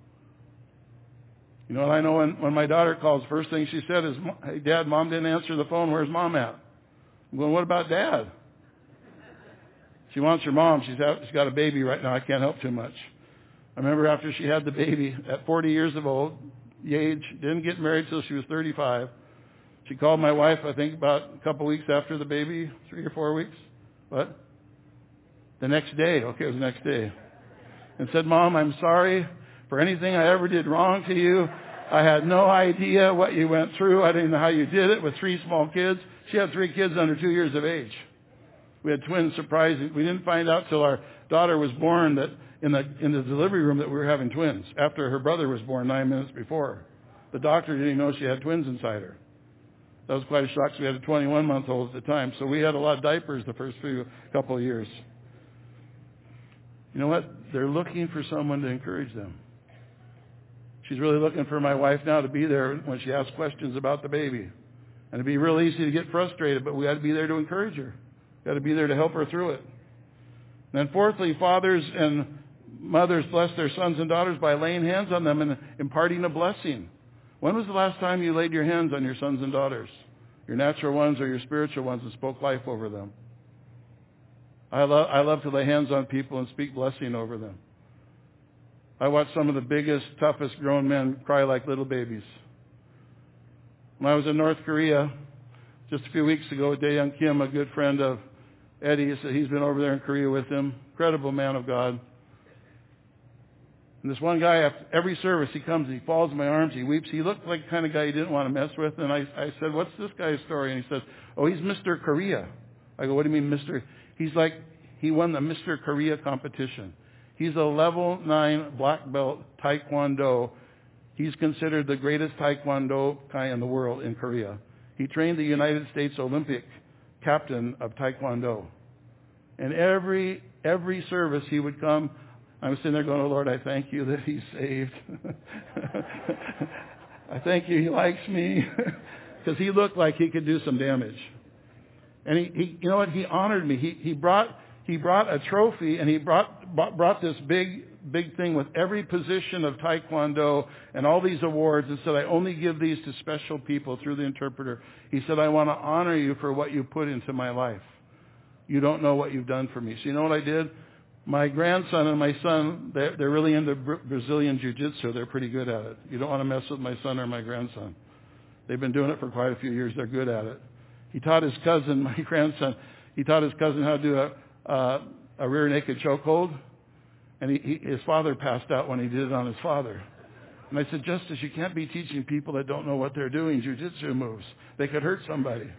You know what I know when, when my daughter calls, first thing she said is, hey, Dad, Mom didn't answer the phone. Where's Mom at? I'm going, what about Dad? She wants her mom. She's, out, she's got a baby right now. I can't help too much. I remember after she had the baby at forty years of old, the age, didn't get married till she was thirty-five. She called my wife, I think, about a couple weeks after the baby, three or four weeks. What? The next day. Okay, it was the next day. And said, Mom, I'm sorry for anything I ever did wrong to you. I had no idea what you went through. I didn't know how you did it with three small kids. She had three kids under two years of age. We had twins, surprising. We didn't find out till our daughter was born that in the in the delivery room that we were having twins, after her brother was born nine minutes before. The doctor didn't even know she had twins inside her. That was quite a shock. So we had a twenty-one-month-old at the time. So we had a lot of diapers the first few couple of years. You know what? They're looking for someone to encourage them. She's really looking for my wife now to be there when she asks questions about the baby. And it'd be real easy to get frustrated, but we got to be there to encourage her. Got to be there to help her through it. And then fourthly, fathers and mothers bless their sons and daughters by laying hands on them and imparting a blessing. When was the last time you laid your hands on your sons and daughters, your natural ones or your spiritual ones, and spoke life over them? I love, I love to lay hands on people and speak blessing over them. I watched some of the biggest, toughest grown men cry like little babies. When I was in North Korea just a few weeks ago, Dae-Young Kim, a good friend of Eddie, said he's been over there in Korea with him. Incredible man of God. And this one guy, after every service, he comes and he falls in my arms, he weeps. He looked like the kind of guy you didn't want to mess with. And I, I said, what's this guy's story? And he says, oh, he's Mister Korea. I go, what do you mean, Mister? He's like, he won the Mister Korea competition. He's a level nine black belt Taekwondo. He's considered the greatest Taekwondo guy in the world in Korea. He trained the United States Olympic captain of Taekwondo. And every every service he would come, I was sitting there going, oh, Lord, I thank you that he's saved. I thank you he likes me. Because he looked like he could do some damage. And he, he you know what, he honored me. He he brought he brought a trophy, and he brought brought this big big thing with every position of Taekwondo and all these awards, and said, I only give these to special people through the interpreter. He said, I want to honor you for what you put into my life. You don't know what you've done for me. So you know what I did? My grandson and my son, they're, they're really into Brazilian jiu-jitsu. They're pretty good at it. You don't want to mess with my son or my grandson. They've been doing it for quite a few years. They're good at it. He taught his cousin, my grandson, he taught his cousin how to do a, uh, a rear naked chokehold. And he, he, his father passed out when he did it on his father. And I said, Justice, you can't be teaching people that don't know what they're doing jiu-jitsu moves. They could hurt somebody.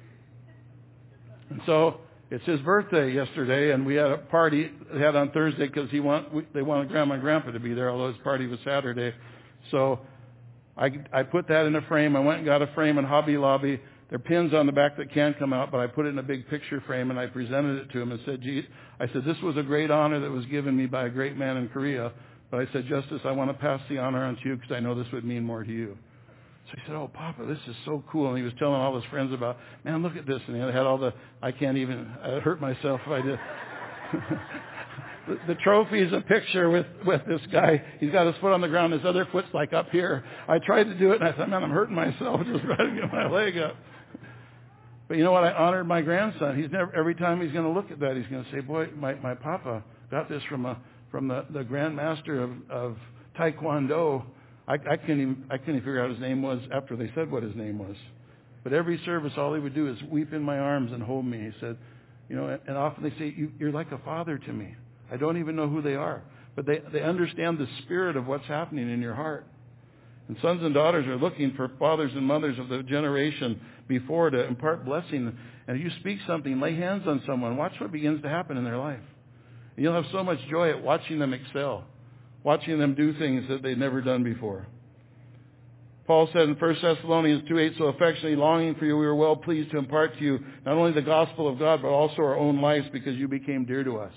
And so it's his birthday yesterday, and we had a party they had on Thursday because he want we, they wanted Grandma and Grandpa to be there, although his party was Saturday. So I, I put that in a frame. I went and got a frame in Hobby Lobby. There are pins on the back that can come out, but I put it in a big picture frame, and I presented it to him and said, Gee, I said, this was a great honor that was given me by a great man in Korea. But I said, Justice, I want to pass the honor on to you because I know this would mean more to you. So he said, oh, Papa, this is so cool. And he was telling all his friends about, man, look at this. And he had all the, I can't even, I'd hurt myself if I did. the, the trophy is a picture with, with this guy. He's got his foot on the ground. His other foot's like up here. I tried to do it, and I thought, man, I'm hurting myself just trying to get my leg up. But you know what? I honored my grandson. He's never, every time he's going to look at that, he's going to say, boy, my, my papa got this from a, from the, the Grand Master of, of Taekwondo. I, I couldn't even, I couldn't even figure out his name was after they said what his name was. But every service, all he would do is weep in my arms and hold me. He said, you know, and, and often they say, you, you're like a father to me. I don't even know who they are. But they, they understand the spirit of what's happening in your heart. And sons and daughters are looking for fathers and mothers of the generation before to impart blessing. And if you speak something, lay hands on someone, watch what begins to happen in their life. And you'll have so much joy at watching them excel, watching them do things that they've never done before. Paul said in First Thessalonians two eight, so affectionately longing for you, we were well pleased to impart to you not only the gospel of God, but also our own lives because you became dear to us.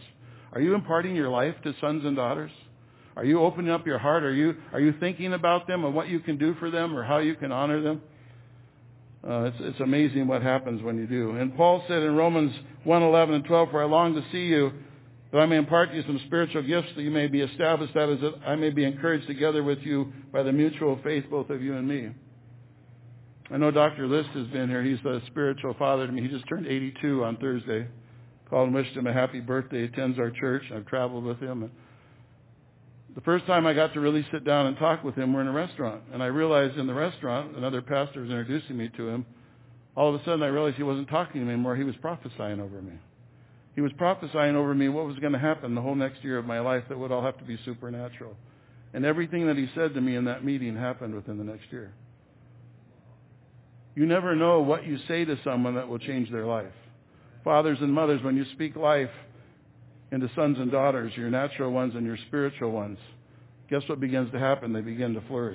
Are you imparting your life to sons and daughters? Are you opening up your heart? Are you are you thinking about them and what you can do for them or how you can honor them? Uh, it's, it's amazing what happens when you do. And Paul said in Romans one, eleven and twelve, for I long to see you, that I may impart to you some spiritual gifts, that you may be established, that is, that I may be encouraged together with you by the mutual faith, both of you and me. I know Doctor List has been here. He's the spiritual father to me. He just turned eighty-two on Thursday. Called and wished him a happy birthday. He attends our church. I've traveled with him. And the first time I got to really sit down and talk with him, we're in a restaurant. And I realized in the restaurant, another pastor was introducing me to him. All of a sudden, I realized he wasn't talking to me anymore. He was prophesying over me. He was prophesying over me what was going to happen the whole next year of my life that would all have to be supernatural. And everything that he said to me in that meeting happened within the next year. You never know what you say to someone that will change their life. Fathers and mothers, when you speak life into sons and daughters, your natural ones and your spiritual ones, guess what begins to happen? They begin to flourish.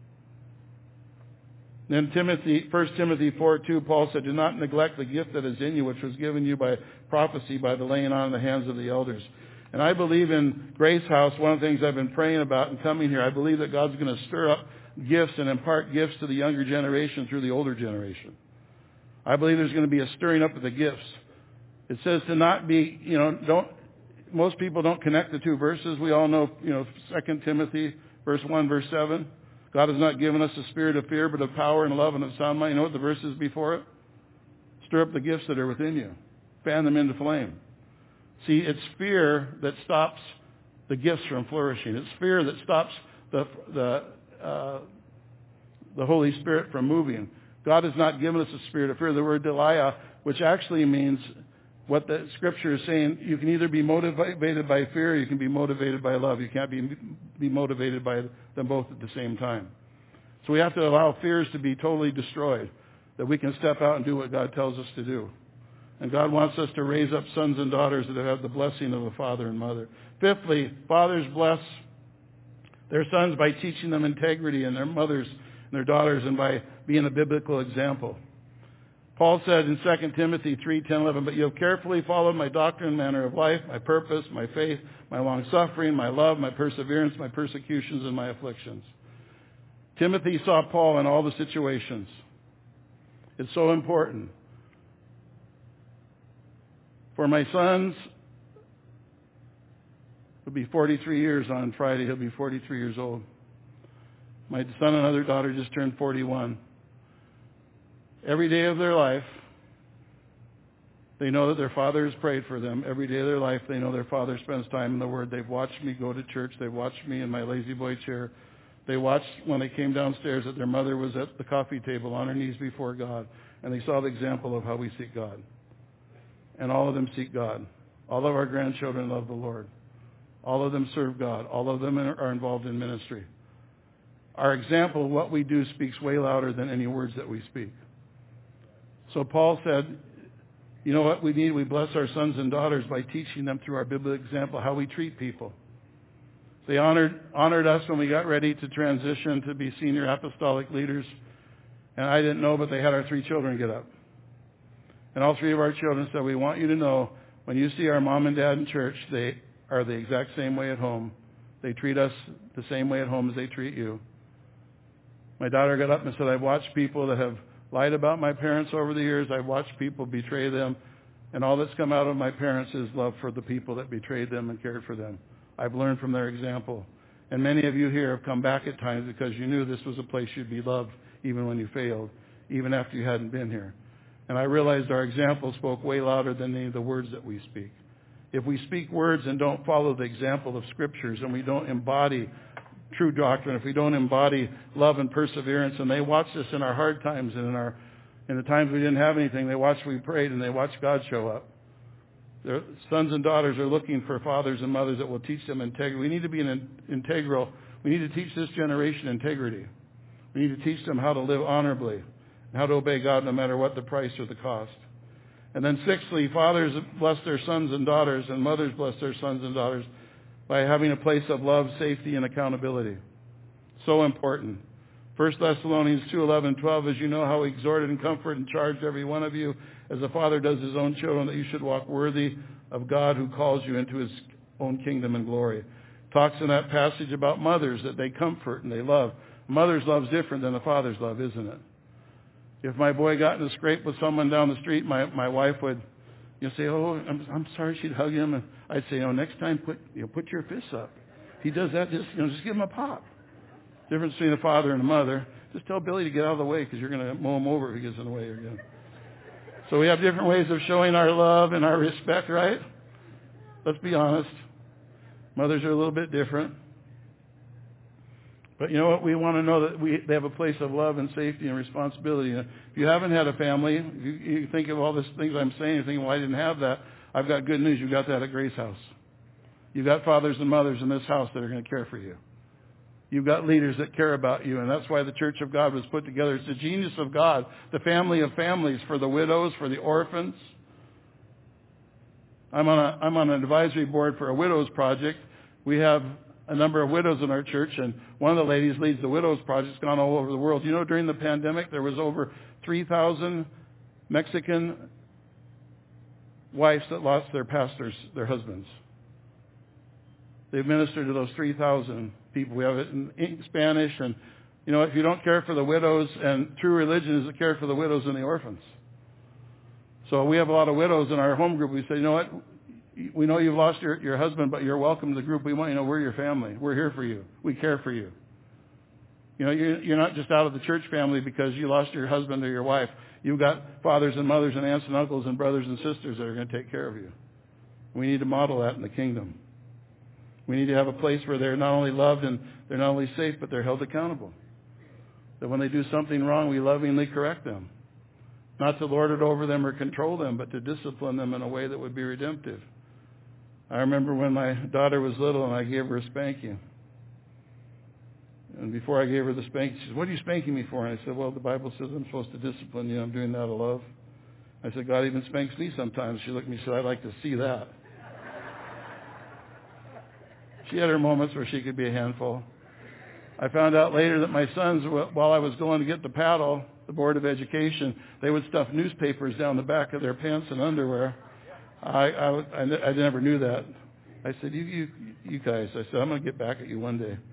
Then Timothy, First Timothy four two, Paul said, do not neglect the gift that is in you, which was given you by prophecy, by the laying on of the hands of the elders. And I believe in Grace House, one of the things I've been praying about and coming here, I believe that God's going to stir up gifts and impart gifts to the younger generation through the older generation. I believe there's going to be a stirring up of the gifts. It says to not be, you know, don't, most people don't connect the two verses. We all know, you know, Second Timothy, verse one, verse seven. God has not given us a spirit of fear, but of power and love and of sound mind. You know what the verse is before it? Stir up the gifts that are within you. Fan them into flame. See, it's fear that stops the gifts from flourishing. It's fear that stops the the uh, the Holy Spirit from moving. God has not given us a spirit of fear. The word Deliah, which actually means what the Scripture is saying, you can either be motivated by fear or you can be motivated by love. You can't be, be motivated by them both at the same time. So we have to allow fears to be totally destroyed, that we can step out and do what God tells us to do. And God wants us to raise up sons and daughters that have the blessing of a father and mother. Fifthly, fathers bless their sons by teaching them integrity, and their mothers and their daughters, and by being a biblical example. Paul said in Second Timothy three, ten, eleven, but you have carefully followed my doctrine and manner of life, my purpose, my faith, my long-suffering, my love, my perseverance, my persecutions, and my afflictions. Timothy saw Paul in all the situations. It's so important. For my sons, he'll be forty-three years on Friday. He'll be forty-three years old. My son and other daughter just turned forty-one. Every day of their life, they know that their father has prayed for them. Every day of their life, they know their father spends time in the Word. They've watched me go to church. They've watched me in my lazy boy chair. They watched when they came downstairs that their mother was at the coffee table on her knees before God, and they saw the example of how we seek God. And all of them seek God. All of our grandchildren love the Lord. All of them serve God. All of them are involved in ministry. Our example of what we do speaks way louder than any words that we speak. So Paul said, you know what we need? We bless our sons and daughters by teaching them through our biblical example how we treat people. They honored honored us when we got ready to transition to be senior apostolic leaders. And I didn't know, but they had our three children get up. And all three of our children said, we want you to know, when you see our mom and dad in church, they are the exact same way at home. They treat us the same way at home as they treat you. My daughter got up and said, I've watched people that have lied about my parents over the years. I've watched people betray them. And all that's come out of my parents is love for the people that betrayed them and cared for them. I've learned from their example. And many of you here have come back at times because you knew this was a place you'd be loved even when you failed, even after you hadn't been here. And I realized our example spoke way louder than any of the words that we speak. If we speak words and don't follow the example of Scriptures, and we don't embody true doctrine, if we don't embody love and perseverance, and they watched us in our hard times and in our in the times we didn't have anything, they watched we prayed and they watched God show up. Their sons and daughters are looking for fathers and mothers that will teach them integrity. We need to be an integral. We need to teach this generation integrity. We need to teach them how to live honorably and how to obey God no matter what the price or the cost. And then sixthly, fathers bless their sons and daughters, and mothers bless their sons and daughters by having a place of love, safety, and accountability. So important. First Thessalonians two, eleven, and twelve, as you know how he exhorted and comforted and charged every one of you, as a father does his own children, that you should walk worthy of God who calls you into his own kingdom and glory. Talks in that passage about mothers, that they comfort and they love. Mother's love is different than a father's love, isn't it? If my boy got in a scrape with someone down the street, my, my wife would, you know, say, oh, I'm, I'm sorry. She'd hug him. And I'd say, oh, next time put, you know, put your fists up. He does that, just, you know, just give him a pop. Difference between a father and a mother. Just tell Billy to get out of the way because you're going to mow him over if he gets in the way again. So we have different ways of showing our love and our respect, right? Let's be honest. Mothers are a little bit different. But you know what? We want to know that we they have a place of love and safety and responsibility. And if you haven't had a family, if you, you think of all these things I'm saying, you're thinking, well, I didn't have that. I've got good news. You got that at Grace House. You've got fathers and mothers in this house that are going to care for you. You've got leaders that care about you, and that's why the Church of God was put together. It's the genius of God, the family of families for the widows, for the orphans. I'm on a, I'm on an advisory board for a widows project. We have a number of widows in our church, and one of the ladies leads the widows project. It's gone all over the world. You know, during the pandemic, there was over three thousand Mexican wives that lost their pastors, their husbands. They've ministered to those three thousand people. We have it in Spanish. And, you know, if you don't care for the widows, and true religion is to care for the widows and the orphans. So we have a lot of widows in our home group. We say, you know what? We know you've lost your, your husband, but you're welcome to the group. We want you to know we're your family. We're here for you. We care for you. You know, you're, you're not just out of the church family because you lost your husband or your wife. You've got fathers and mothers and aunts and uncles and brothers and sisters that are going to take care of you. We need to model that in the kingdom. We need to have a place where they're not only loved and they're not only safe, but they're held accountable. That when they do something wrong, we lovingly correct them. Not to lord it over them or control them, but to discipline them in a way that would be redemptive. I remember when my daughter was little and I gave her a spanking. And before I gave her the spanking, she said, what are you spanking me for? And I said, well, the Bible says I'm supposed to discipline you. I'm doing that out of love. I said, God even spanks me sometimes. She looked at me and said, I'd like to see that. She had her moments where she could be a handful. I found out later that my sons, while I was going to get the paddle, the Board of Education, they would stuff newspapers down the back of their pants and underwear. I, I, I, I never knew that. I said, you, you, you guys, I said, I'm going to get back at you one day.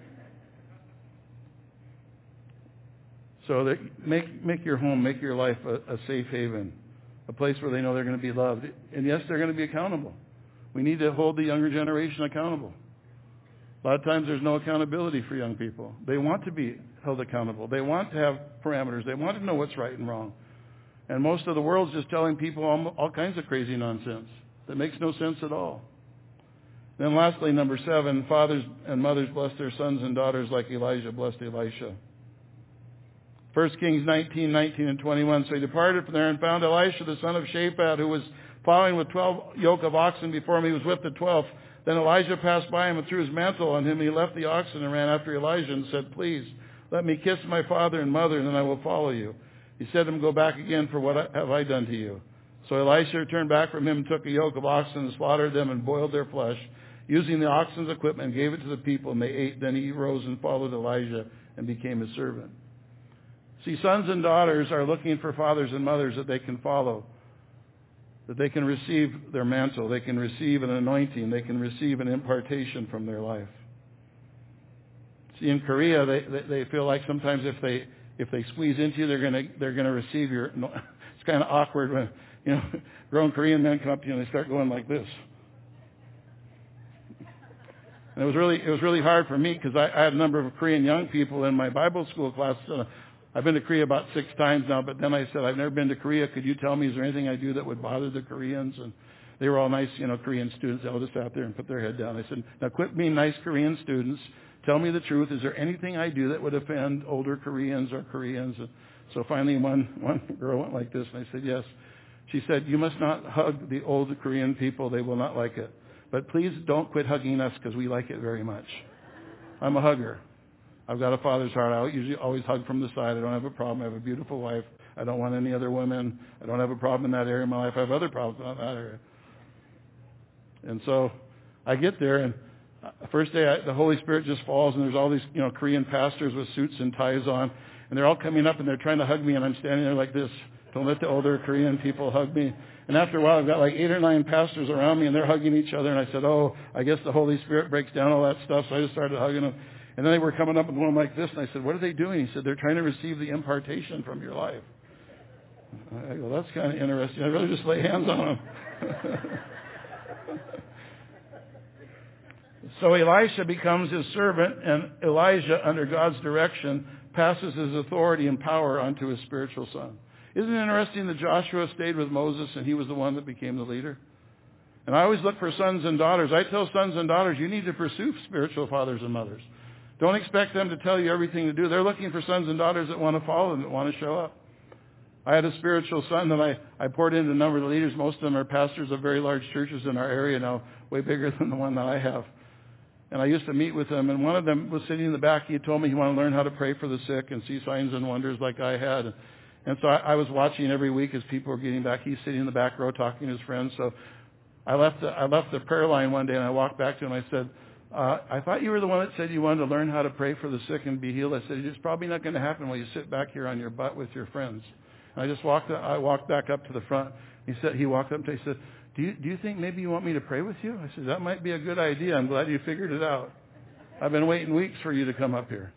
So that make, make your home, make your life a, a safe haven, a place where they know they're going to be loved. And yes, they're going to be accountable. We need to hold the younger generation accountable. A lot of times there's no accountability for young people. They want to be held accountable. They want to have parameters. They want to know what's right and wrong. And most of the world's just telling people all, all kinds of crazy nonsense that makes no sense at all. Then lastly, number seven, fathers and mothers bless their sons and daughters like Elijah blessed Elisha. First Kings nineteen, nineteen and twenty-one. So he departed from there and found Elisha, the son of Shaphat, who was plowing with twelve yoke of oxen before him. He was with the twelfth. Then Elijah passed by him and threw his mantle on him. He left the oxen and ran after Elijah and said, please, let me kiss my father and mother, and then I will follow you. He said to him, go back again, for what have I done to you? So Elisha turned back from him and took a yoke of oxen and slaughtered them and boiled their flesh, using the oxen's equipment, and gave it to the people, and they ate. Then he rose and followed Elijah and became his servant. See, sons and daughters are looking for fathers and mothers that they can follow, that they can receive their mantle, they can receive an anointing, they can receive an impartation from their life. See, in Korea, they, they, they feel like sometimes if they if they squeeze into you, they're gonna they're gonna receive your. It's kind of awkward when you know grown Korean men come up to you and they start going like this. And it was really it was really hard for me because I, I had a number of Korean young people in my Bible school class. Uh, I've been to Korea about six times now, but then I said, I've never been to Korea. Could you tell me, is there anything I do that would bother the Koreans? And they were all nice, you know, Korean students. They'll just sat there and put their head down. I said, now quit being nice Korean students. Tell me the truth. Is there anything I do that would offend older Koreans or Koreans? And so finally one, one girl went like this, and I said, yes. She said, you must not hug the old Korean people. They will not like it. But please don't quit hugging us because we like it very much. I'm a hugger. I've got a father's heart. I usually always hug from the side. I don't have a problem. I have a beautiful wife. I don't want any other women. I don't have a problem in that area of my life. I have other problems in that area. And so I get there, and the first day I, the Holy Spirit just falls, and there's all these, you know, Korean pastors with suits and ties on, and they're all coming up, and they're trying to hug me, and I'm standing there like this, Don't let the older Korean people hug me. And after a while, I've got like eight or nine pastors around me, and they're hugging each other. And I said, oh, I guess the Holy Spirit breaks down all that stuff. So I just started hugging them. And then they were coming up and going like this. And I said, what are they doing? He said, they're trying to receive the impartation from your life. I go, that's kind of interesting. I'd rather just lay hands on them. So Elisha becomes his servant, and Elijah, under God's direction, passes his authority and power onto his spiritual son. Isn't it interesting that Joshua stayed with Moses and he was the one that became the leader? And I always look for sons and daughters. I tell sons and daughters, you need to pursue spiritual fathers and mothers. Don't expect them to tell you everything to do. They're looking for sons and daughters that want to follow and that want to show up. I had a spiritual son that I, I poured into a number of the leaders. Most of them are pastors of very large churches in our area now, way bigger than the one that I have. And I used to meet with them, and one of them was sitting in the back. He told me he wanted to learn how to pray for the sick and see signs and wonders like I had. And so I, I was watching every week as people were getting back. He's sitting in the back row talking to his friends. So I left the, I left the prayer line one day, and I walked back to him. I said, uh, I thought you were the one that said you wanted to learn how to pray for the sick and be healed. I said, it's probably not going to happen while you sit back here on your butt with your friends. And I just walked, I walked back up to the front. He said, he walked up to me, he said, do you, do you think maybe you want me to pray with you? I said, that might be a good idea. I'm glad you figured it out. I've been waiting weeks for you to come up here.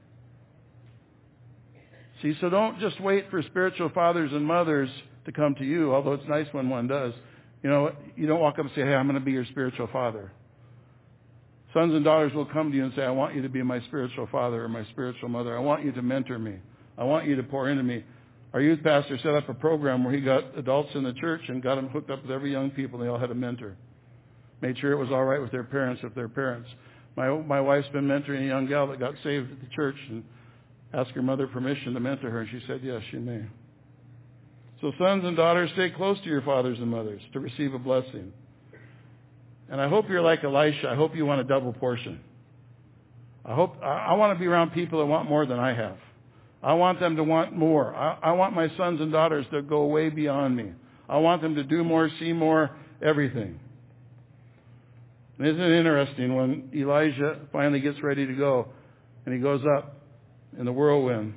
See, so don't just wait for spiritual fathers and mothers to come to you, although it's nice when one does. You know, you don't walk up and say, hey, I'm going to be your spiritual father. Sons and daughters will come to you and say, I want you to be my spiritual father or my spiritual mother. I want you to mentor me. I want you to pour into me. Our youth pastor set up a program where he got adults in the church and got them hooked up with every young people. They all had a mentor. Made sure it was all right with their parents if they're parents. My my wife's been mentoring a young gal that got saved at the church and asked her mother permission to mentor her, and she said, yes, she may. So sons and daughters, stay close to your fathers and mothers to receive a blessing. And I hope you're like Elisha. I hope you want a double portion. I hope I, I want to be around people that want more than I have. I want them to want more. I, I want my sons and daughters to go way beyond me. I want them to do more, see more, everything. And isn't it interesting when Elijah finally gets ready to go and he goes up in the whirlwind,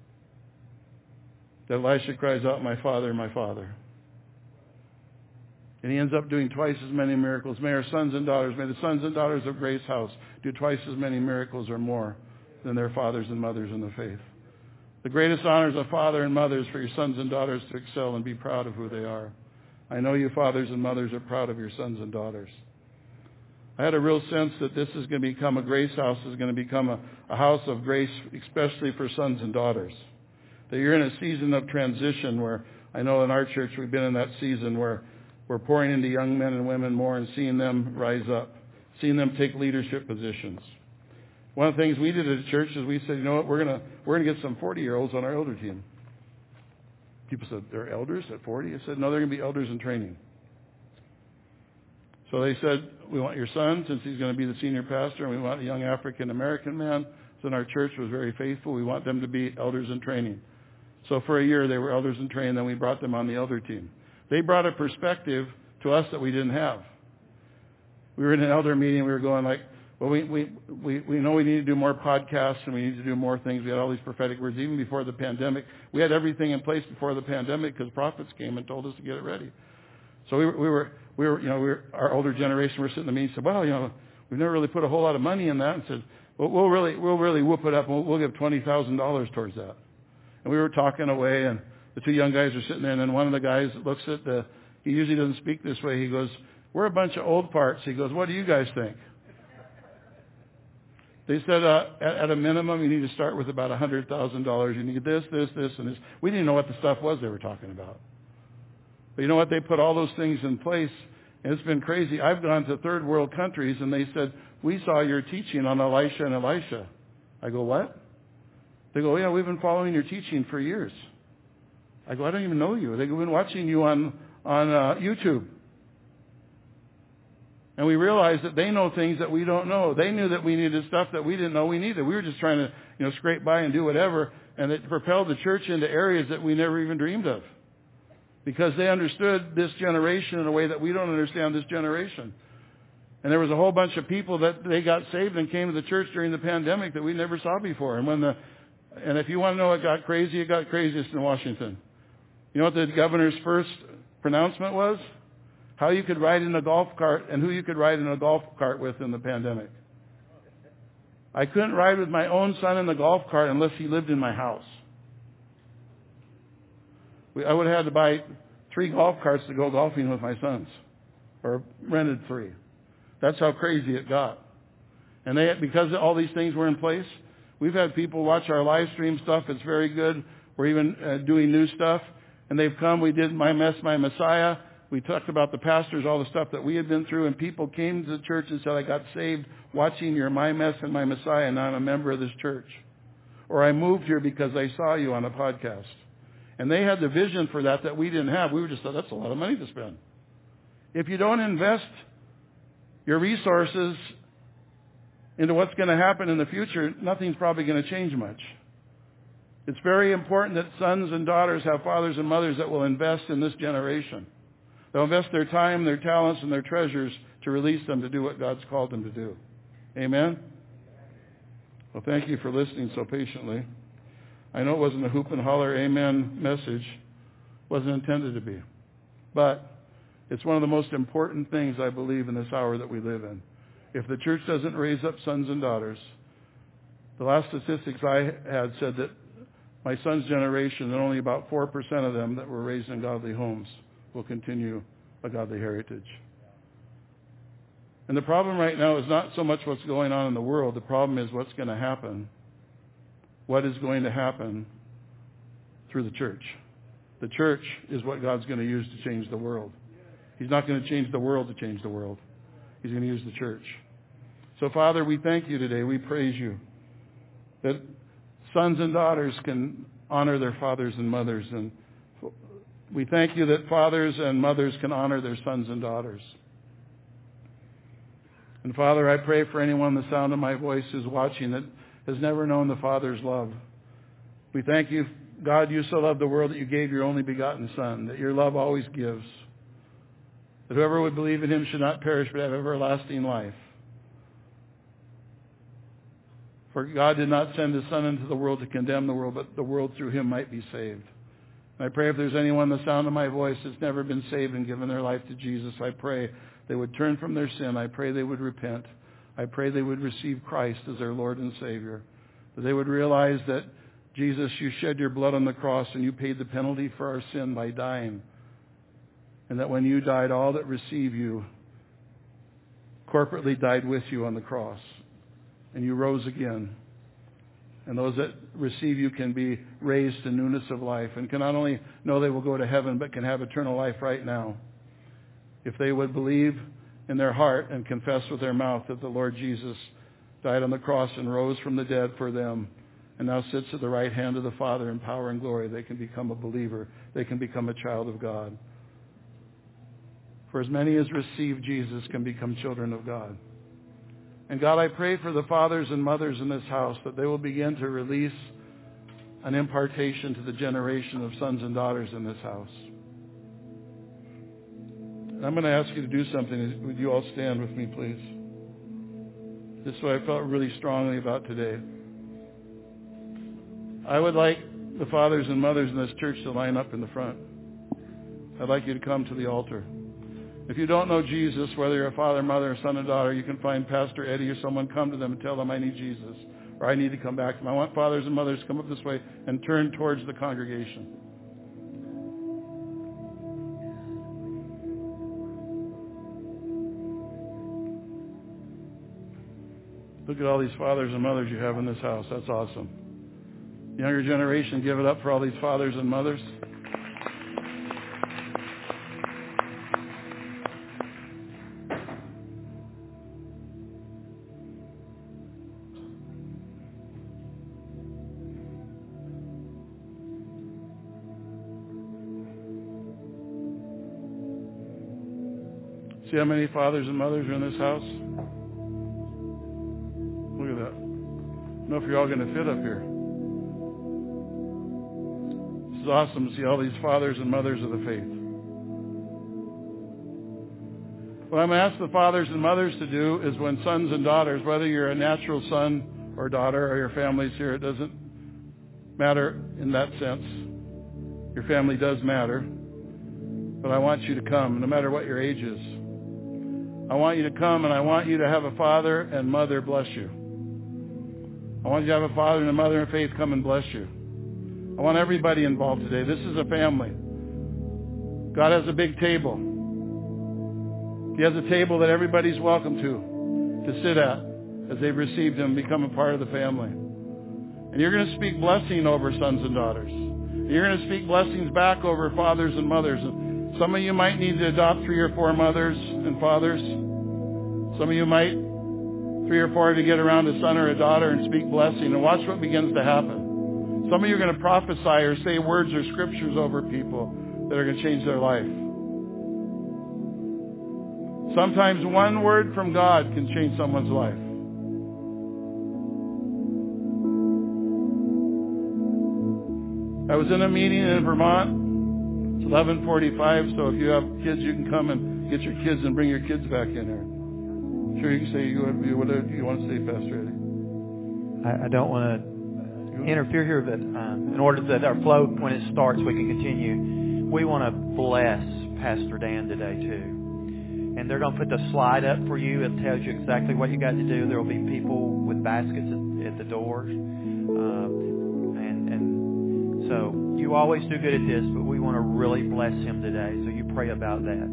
that Elisha cries out, my father, my father. And he ends up doing twice as many miracles. May our sons and daughters, may the sons and daughters of Grace House do twice as many miracles or more than their fathers and mothers in the faith. The greatest honors of father and mothers for your sons and daughters to excel and be proud of who they are. I know you fathers and mothers are proud of your sons and daughters. I had a real sense that this is going to become a Grace House, is going to become a, a house of grace, especially for sons and daughters. That you're in a season of transition where I know in our church we've been in that season where we're pouring into young men and women more and seeing them rise up, seeing them take leadership positions. One of the things we did at the church is we said, you know what, we're going to we're going to get some forty-year-olds on our elder team. People said, they're elders at forty? I said, no, they're going to be elders in training. So they said, we want your son, since he's going to be the senior pastor, and we want a young African-American man. So our church was very faithful. We want them to be elders in training. So for a year, they were elders in training. Then we brought them on the elder team. They brought a perspective to us that we didn't have. We were in an elder meeting. We were going like, well, we, we, we, we know we need to do more podcasts and we need to do more things. We had all these prophetic words. Even before the pandemic, we had everything in place before the pandemic because prophets came and told us to get it ready. So we were, we were, we were, you know, we were, our older generation were sitting in the meeting and said, well, you know, we've never really put a whole lot of money in that, and said, well, we'll really, we'll really whoop it up and we'll, we'll give twenty thousand dollars towards that. And we were talking away, and the two young guys are sitting there, and then one of the guys looks at the, he usually doesn't speak this way. He goes, we're a bunch of old parts. He goes, what do you guys think? They said, uh, at, at a minimum, you need to start with about one hundred thousand dollars. You need this, this, this, and this. We didn't know what the stuff was they were talking about. But you know what? They put all those things in place, and it's been crazy. I've gone to third world countries, and they said, we saw your teaching on Elisha and Elisha. I go, what? They go, yeah, we've been following your teaching for years. I go, I don't even know you. They've been watching you on, on uh, YouTube. And we realized that they know things that we don't know. They knew that we needed stuff that we didn't know we needed. We were just trying to, you know, scrape by and do whatever, and it propelled the church into areas that we never even dreamed of. Because they understood this generation in a way that we don't understand this generation. And there was a whole bunch of people that they got saved and came to the church during the pandemic that we never saw before. And when the, and if you want to know what got crazy, it got craziest in Washington. You know what the governor's first pronouncement was? How you could ride in a golf cart and who you could ride in a golf cart with in the pandemic. I couldn't ride with my own son in the golf cart unless he lived in my house. We, I would have had to buy three golf carts to go golfing with my sons, or rented three. That's how crazy it got. And they, because all these things were in place, we've had people watch our live stream stuff. It's very good. We're even uh, doing new stuff. And they've come. We did My Mess, My Messiah. We talked about the pastors, all the stuff that we had been through. And people came to the church and said, I got saved watching your My Mess and My Messiah, and now I'm a member of this church. Or I moved here because I saw you on a podcast. And they had the vision for that that we didn't have. We were just thought, that's a lot of money to spend. If you don't invest your resources into what's going to happen in the future, nothing's probably going to change much. It's very important that sons and daughters have fathers and mothers that will invest in this generation. They'll invest their time, their talents, and their treasures to release them to do what God's called them to do. Amen? Well, thank you for listening so patiently. I know it wasn't a hoop and holler amen message. It wasn't intended to be. But it's one of the most important things, I believe, in this hour that we live in. If the church doesn't raise up sons and daughters, the last statistics I had said that my son's generation, and only about four percent of them that were raised in godly homes, will continue a godly heritage. And the problem right now is not so much what's going on in the world. The problem is what's going to happen. What is going to happen through the church? The church is what God's going to use to change the world. He's not going to change the world to change the world. He's going to use the church. So, Father, we thank you today. We praise you that sons and daughters can honor their fathers and mothers. And we thank you that fathers and mothers can honor their sons and daughters. And, Father, I pray for anyone the sound of my voice is watching that has never known the Father's love. We thank you, God, you so loved the world that you gave your only begotten Son, that your love always gives. That whoever would believe in him should not perish but have everlasting life. For God did not send his Son into the world to condemn the world, but the world through him might be saved. And I pray if there's anyone the sound of my voice that's never been saved and given their life to Jesus, I pray they would turn from their sin. I pray they would repent. I pray they would receive Christ as their Lord and Savior. That they would realize that, Jesus, you shed your blood on the cross and you paid the penalty for our sin by dying. And that when you died, all that receive you corporately died with you on the cross. And you rose again. And those that receive you can be raised to newness of life and can not only know they will go to heaven, but can have eternal life right now. If they would believe in their heart and confess with their mouth that the Lord Jesus died on the cross and rose from the dead for them and now sits at the right hand of the Father in power and glory, they can become a believer. They can become a child of God. For as many as receive Jesus can become children of God. And God, I pray for the fathers and mothers in this house that they will begin to release an impartation to the generation of sons and daughters in this house. And I'm going to ask you to do something. Would you all stand with me, please? This is what I felt really strongly about today. I would like the fathers and mothers in this church to line up in the front. I'd like you to come to the altar. If you don't know Jesus, whether you're a father, mother, or son or daughter, you can find Pastor Eddie or someone, come to them and tell them, I need Jesus, or I need to come back to him. I want fathers and mothers to come up this way and turn towards the congregation. Look at all these fathers and mothers you have in this house. That's awesome. Younger generation, give it up for all these fathers and mothers. See how many fathers and mothers are in this house? Look at that. I don't know if you're all going to fit up here. This is awesome to see all these fathers and mothers of the faith. What I'm going to ask the fathers and mothers to do is when sons and daughters, whether you're a natural son or daughter or your family's here, it doesn't matter in that sense. Your family does matter. But I want you to come, no matter what your age is. I want you to come, and I want you to have a father and mother bless you. I want you to have a father and a mother in faith come and bless you. I want everybody involved today. This is a family. God has a big table. He has a table that everybody's welcome to, to sit at as they've received Him, become a part of the family. And you're going to speak blessing over sons and daughters. You're going to speak blessings back over fathers and mothers. And some of you might need to adopt three or four mothers and fathers. Some of you might, three or four, to get around a son or a daughter and speak blessing. And watch what begins to happen. Some of you are going to prophesy or say words or scriptures over people that are going to change their life. Sometimes one word from God can change someone's life. I was in a meeting in Vermont. It's eleven forty-five, so if you have kids, you can come and get your kids and bring your kids back in here. Sure, you can say you, you, what do you want to say, Pastor Eddie? I, I don't want to interfere here, but um, in order that our flow, when it starts, we can continue. We want to bless Pastor Dan today, too. And they're going to put the slide up for you. It tells you exactly what you got to do. There will be people with baskets at, at the doors. Uh, So you always do good at this, but we want to really bless him today. So you pray about that.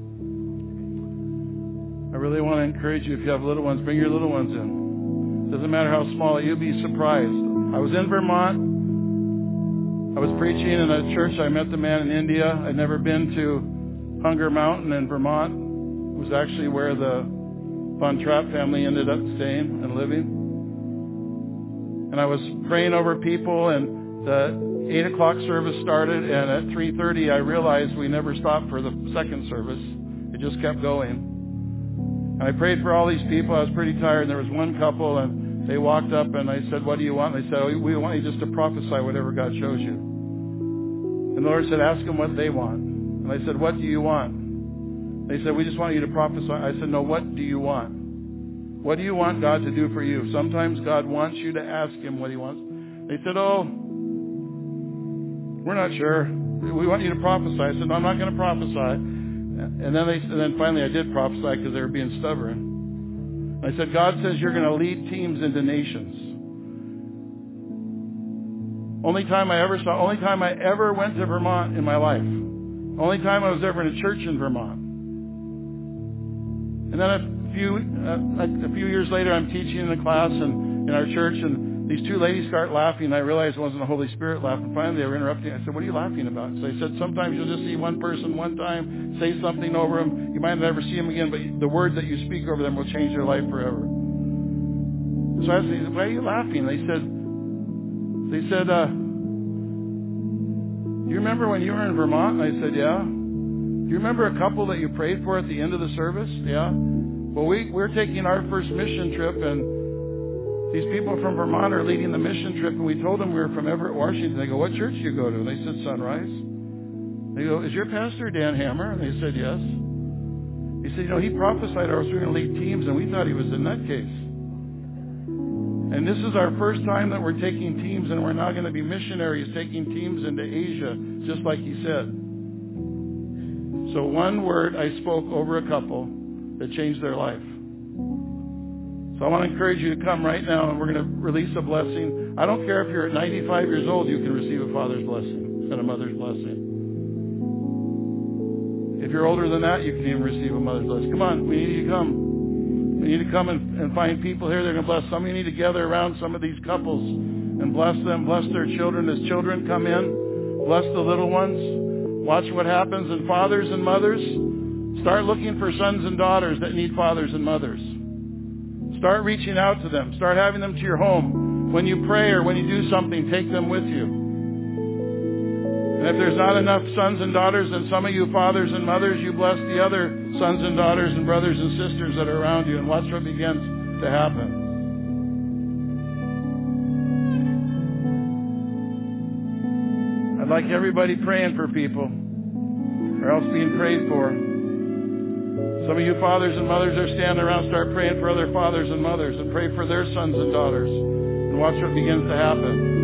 I really want to encourage you, if you have little ones, bring your little ones in. Doesn't matter how small, you'll be surprised. I was in Vermont. I was preaching in a church. I met the man in India. I'd never been to Hunger Mountain in Vermont. It was actually where the Von Trapp family ended up staying and living. And I was praying over people, and the eight o'clock service started, and at three thirty I realized we never stopped for the second service. It just kept going. And I prayed for all these people. I was pretty tired, and there was one couple, and they walked up, and I said, "What do you want?" And they said, oh, "We want you just to prophesy whatever God shows you." And the Lord said, "Ask them what they want." And I said, "What do you want?" They said, "We just want you to prophesy." I said, "No, what do you want? What do you want God to do for you?" Sometimes God wants you to ask Him what He wants. They said, "Oh, we're not sure. We want you to prophesy." I said, "No, I'm not going to prophesy." And then they, and then finally I did prophesy because they were being stubborn. I said, "God says you're going to lead teams into nations." Only time I ever saw, only time I ever went to Vermont in my life. Only time I was ever in a church in Vermont. And then a few, uh, a few years later, I'm teaching in a class and in our church, and these two ladies start laughing, and I realized it wasn't the Holy Spirit laughing. Finally, they were interrupting. I said, "What are you laughing about?" So I said, "Sometimes you'll just see one person one time, say something over them. You might never see them again, but the words that you speak over them will change their life forever." So I said, "Why are you laughing?" They said, they said, uh, "Do you remember when you were in Vermont?" And I said, "Yeah." "Do you remember a couple that you prayed for at the end of the service?" "Yeah." "Well, we, we're taking our first mission trip, and these people from Vermont are leading the mission trip, and we told them we were from Everett, Washington." They go, "What church do you go to?" And they said, "Sunrise." They go, "Is your pastor Dan Hammer?" And they said, "Yes." He said, "You know, he prophesied us we were going to lead teams, and we thought he was a nutcase. And this is our first time that we're taking teams, and we're now going to be missionaries taking teams into Asia, just like he said." So one word I spoke over a couple that changed their life. So I want to encourage you to come right now, and we're going to release a blessing. I don't care if you're at ninety-five years old, you can receive a father's blessing and a mother's blessing. If you're older than that, you can even receive a mother's blessing. Come on, we need you to come. We need to come and, and find people here that are going to bless. Some of you need to gather around some of these couples and bless them, bless their children. As children come in, bless the little ones. Watch what happens. And fathers and mothers, start looking for sons and daughters that need fathers and mothers. Start reaching out to them. Start having them to your home. When you pray or when you do something, take them with you. And if there's not enough sons and daughters, then some of you fathers and mothers, you bless the other sons and daughters and brothers and sisters that are around you, and watch what begins to happen. I'd like everybody praying for people, or else being prayed for. Some of you fathers and mothers are standing around, start praying for other fathers and mothers, and pray for their sons and daughters, and watch what begins to happen.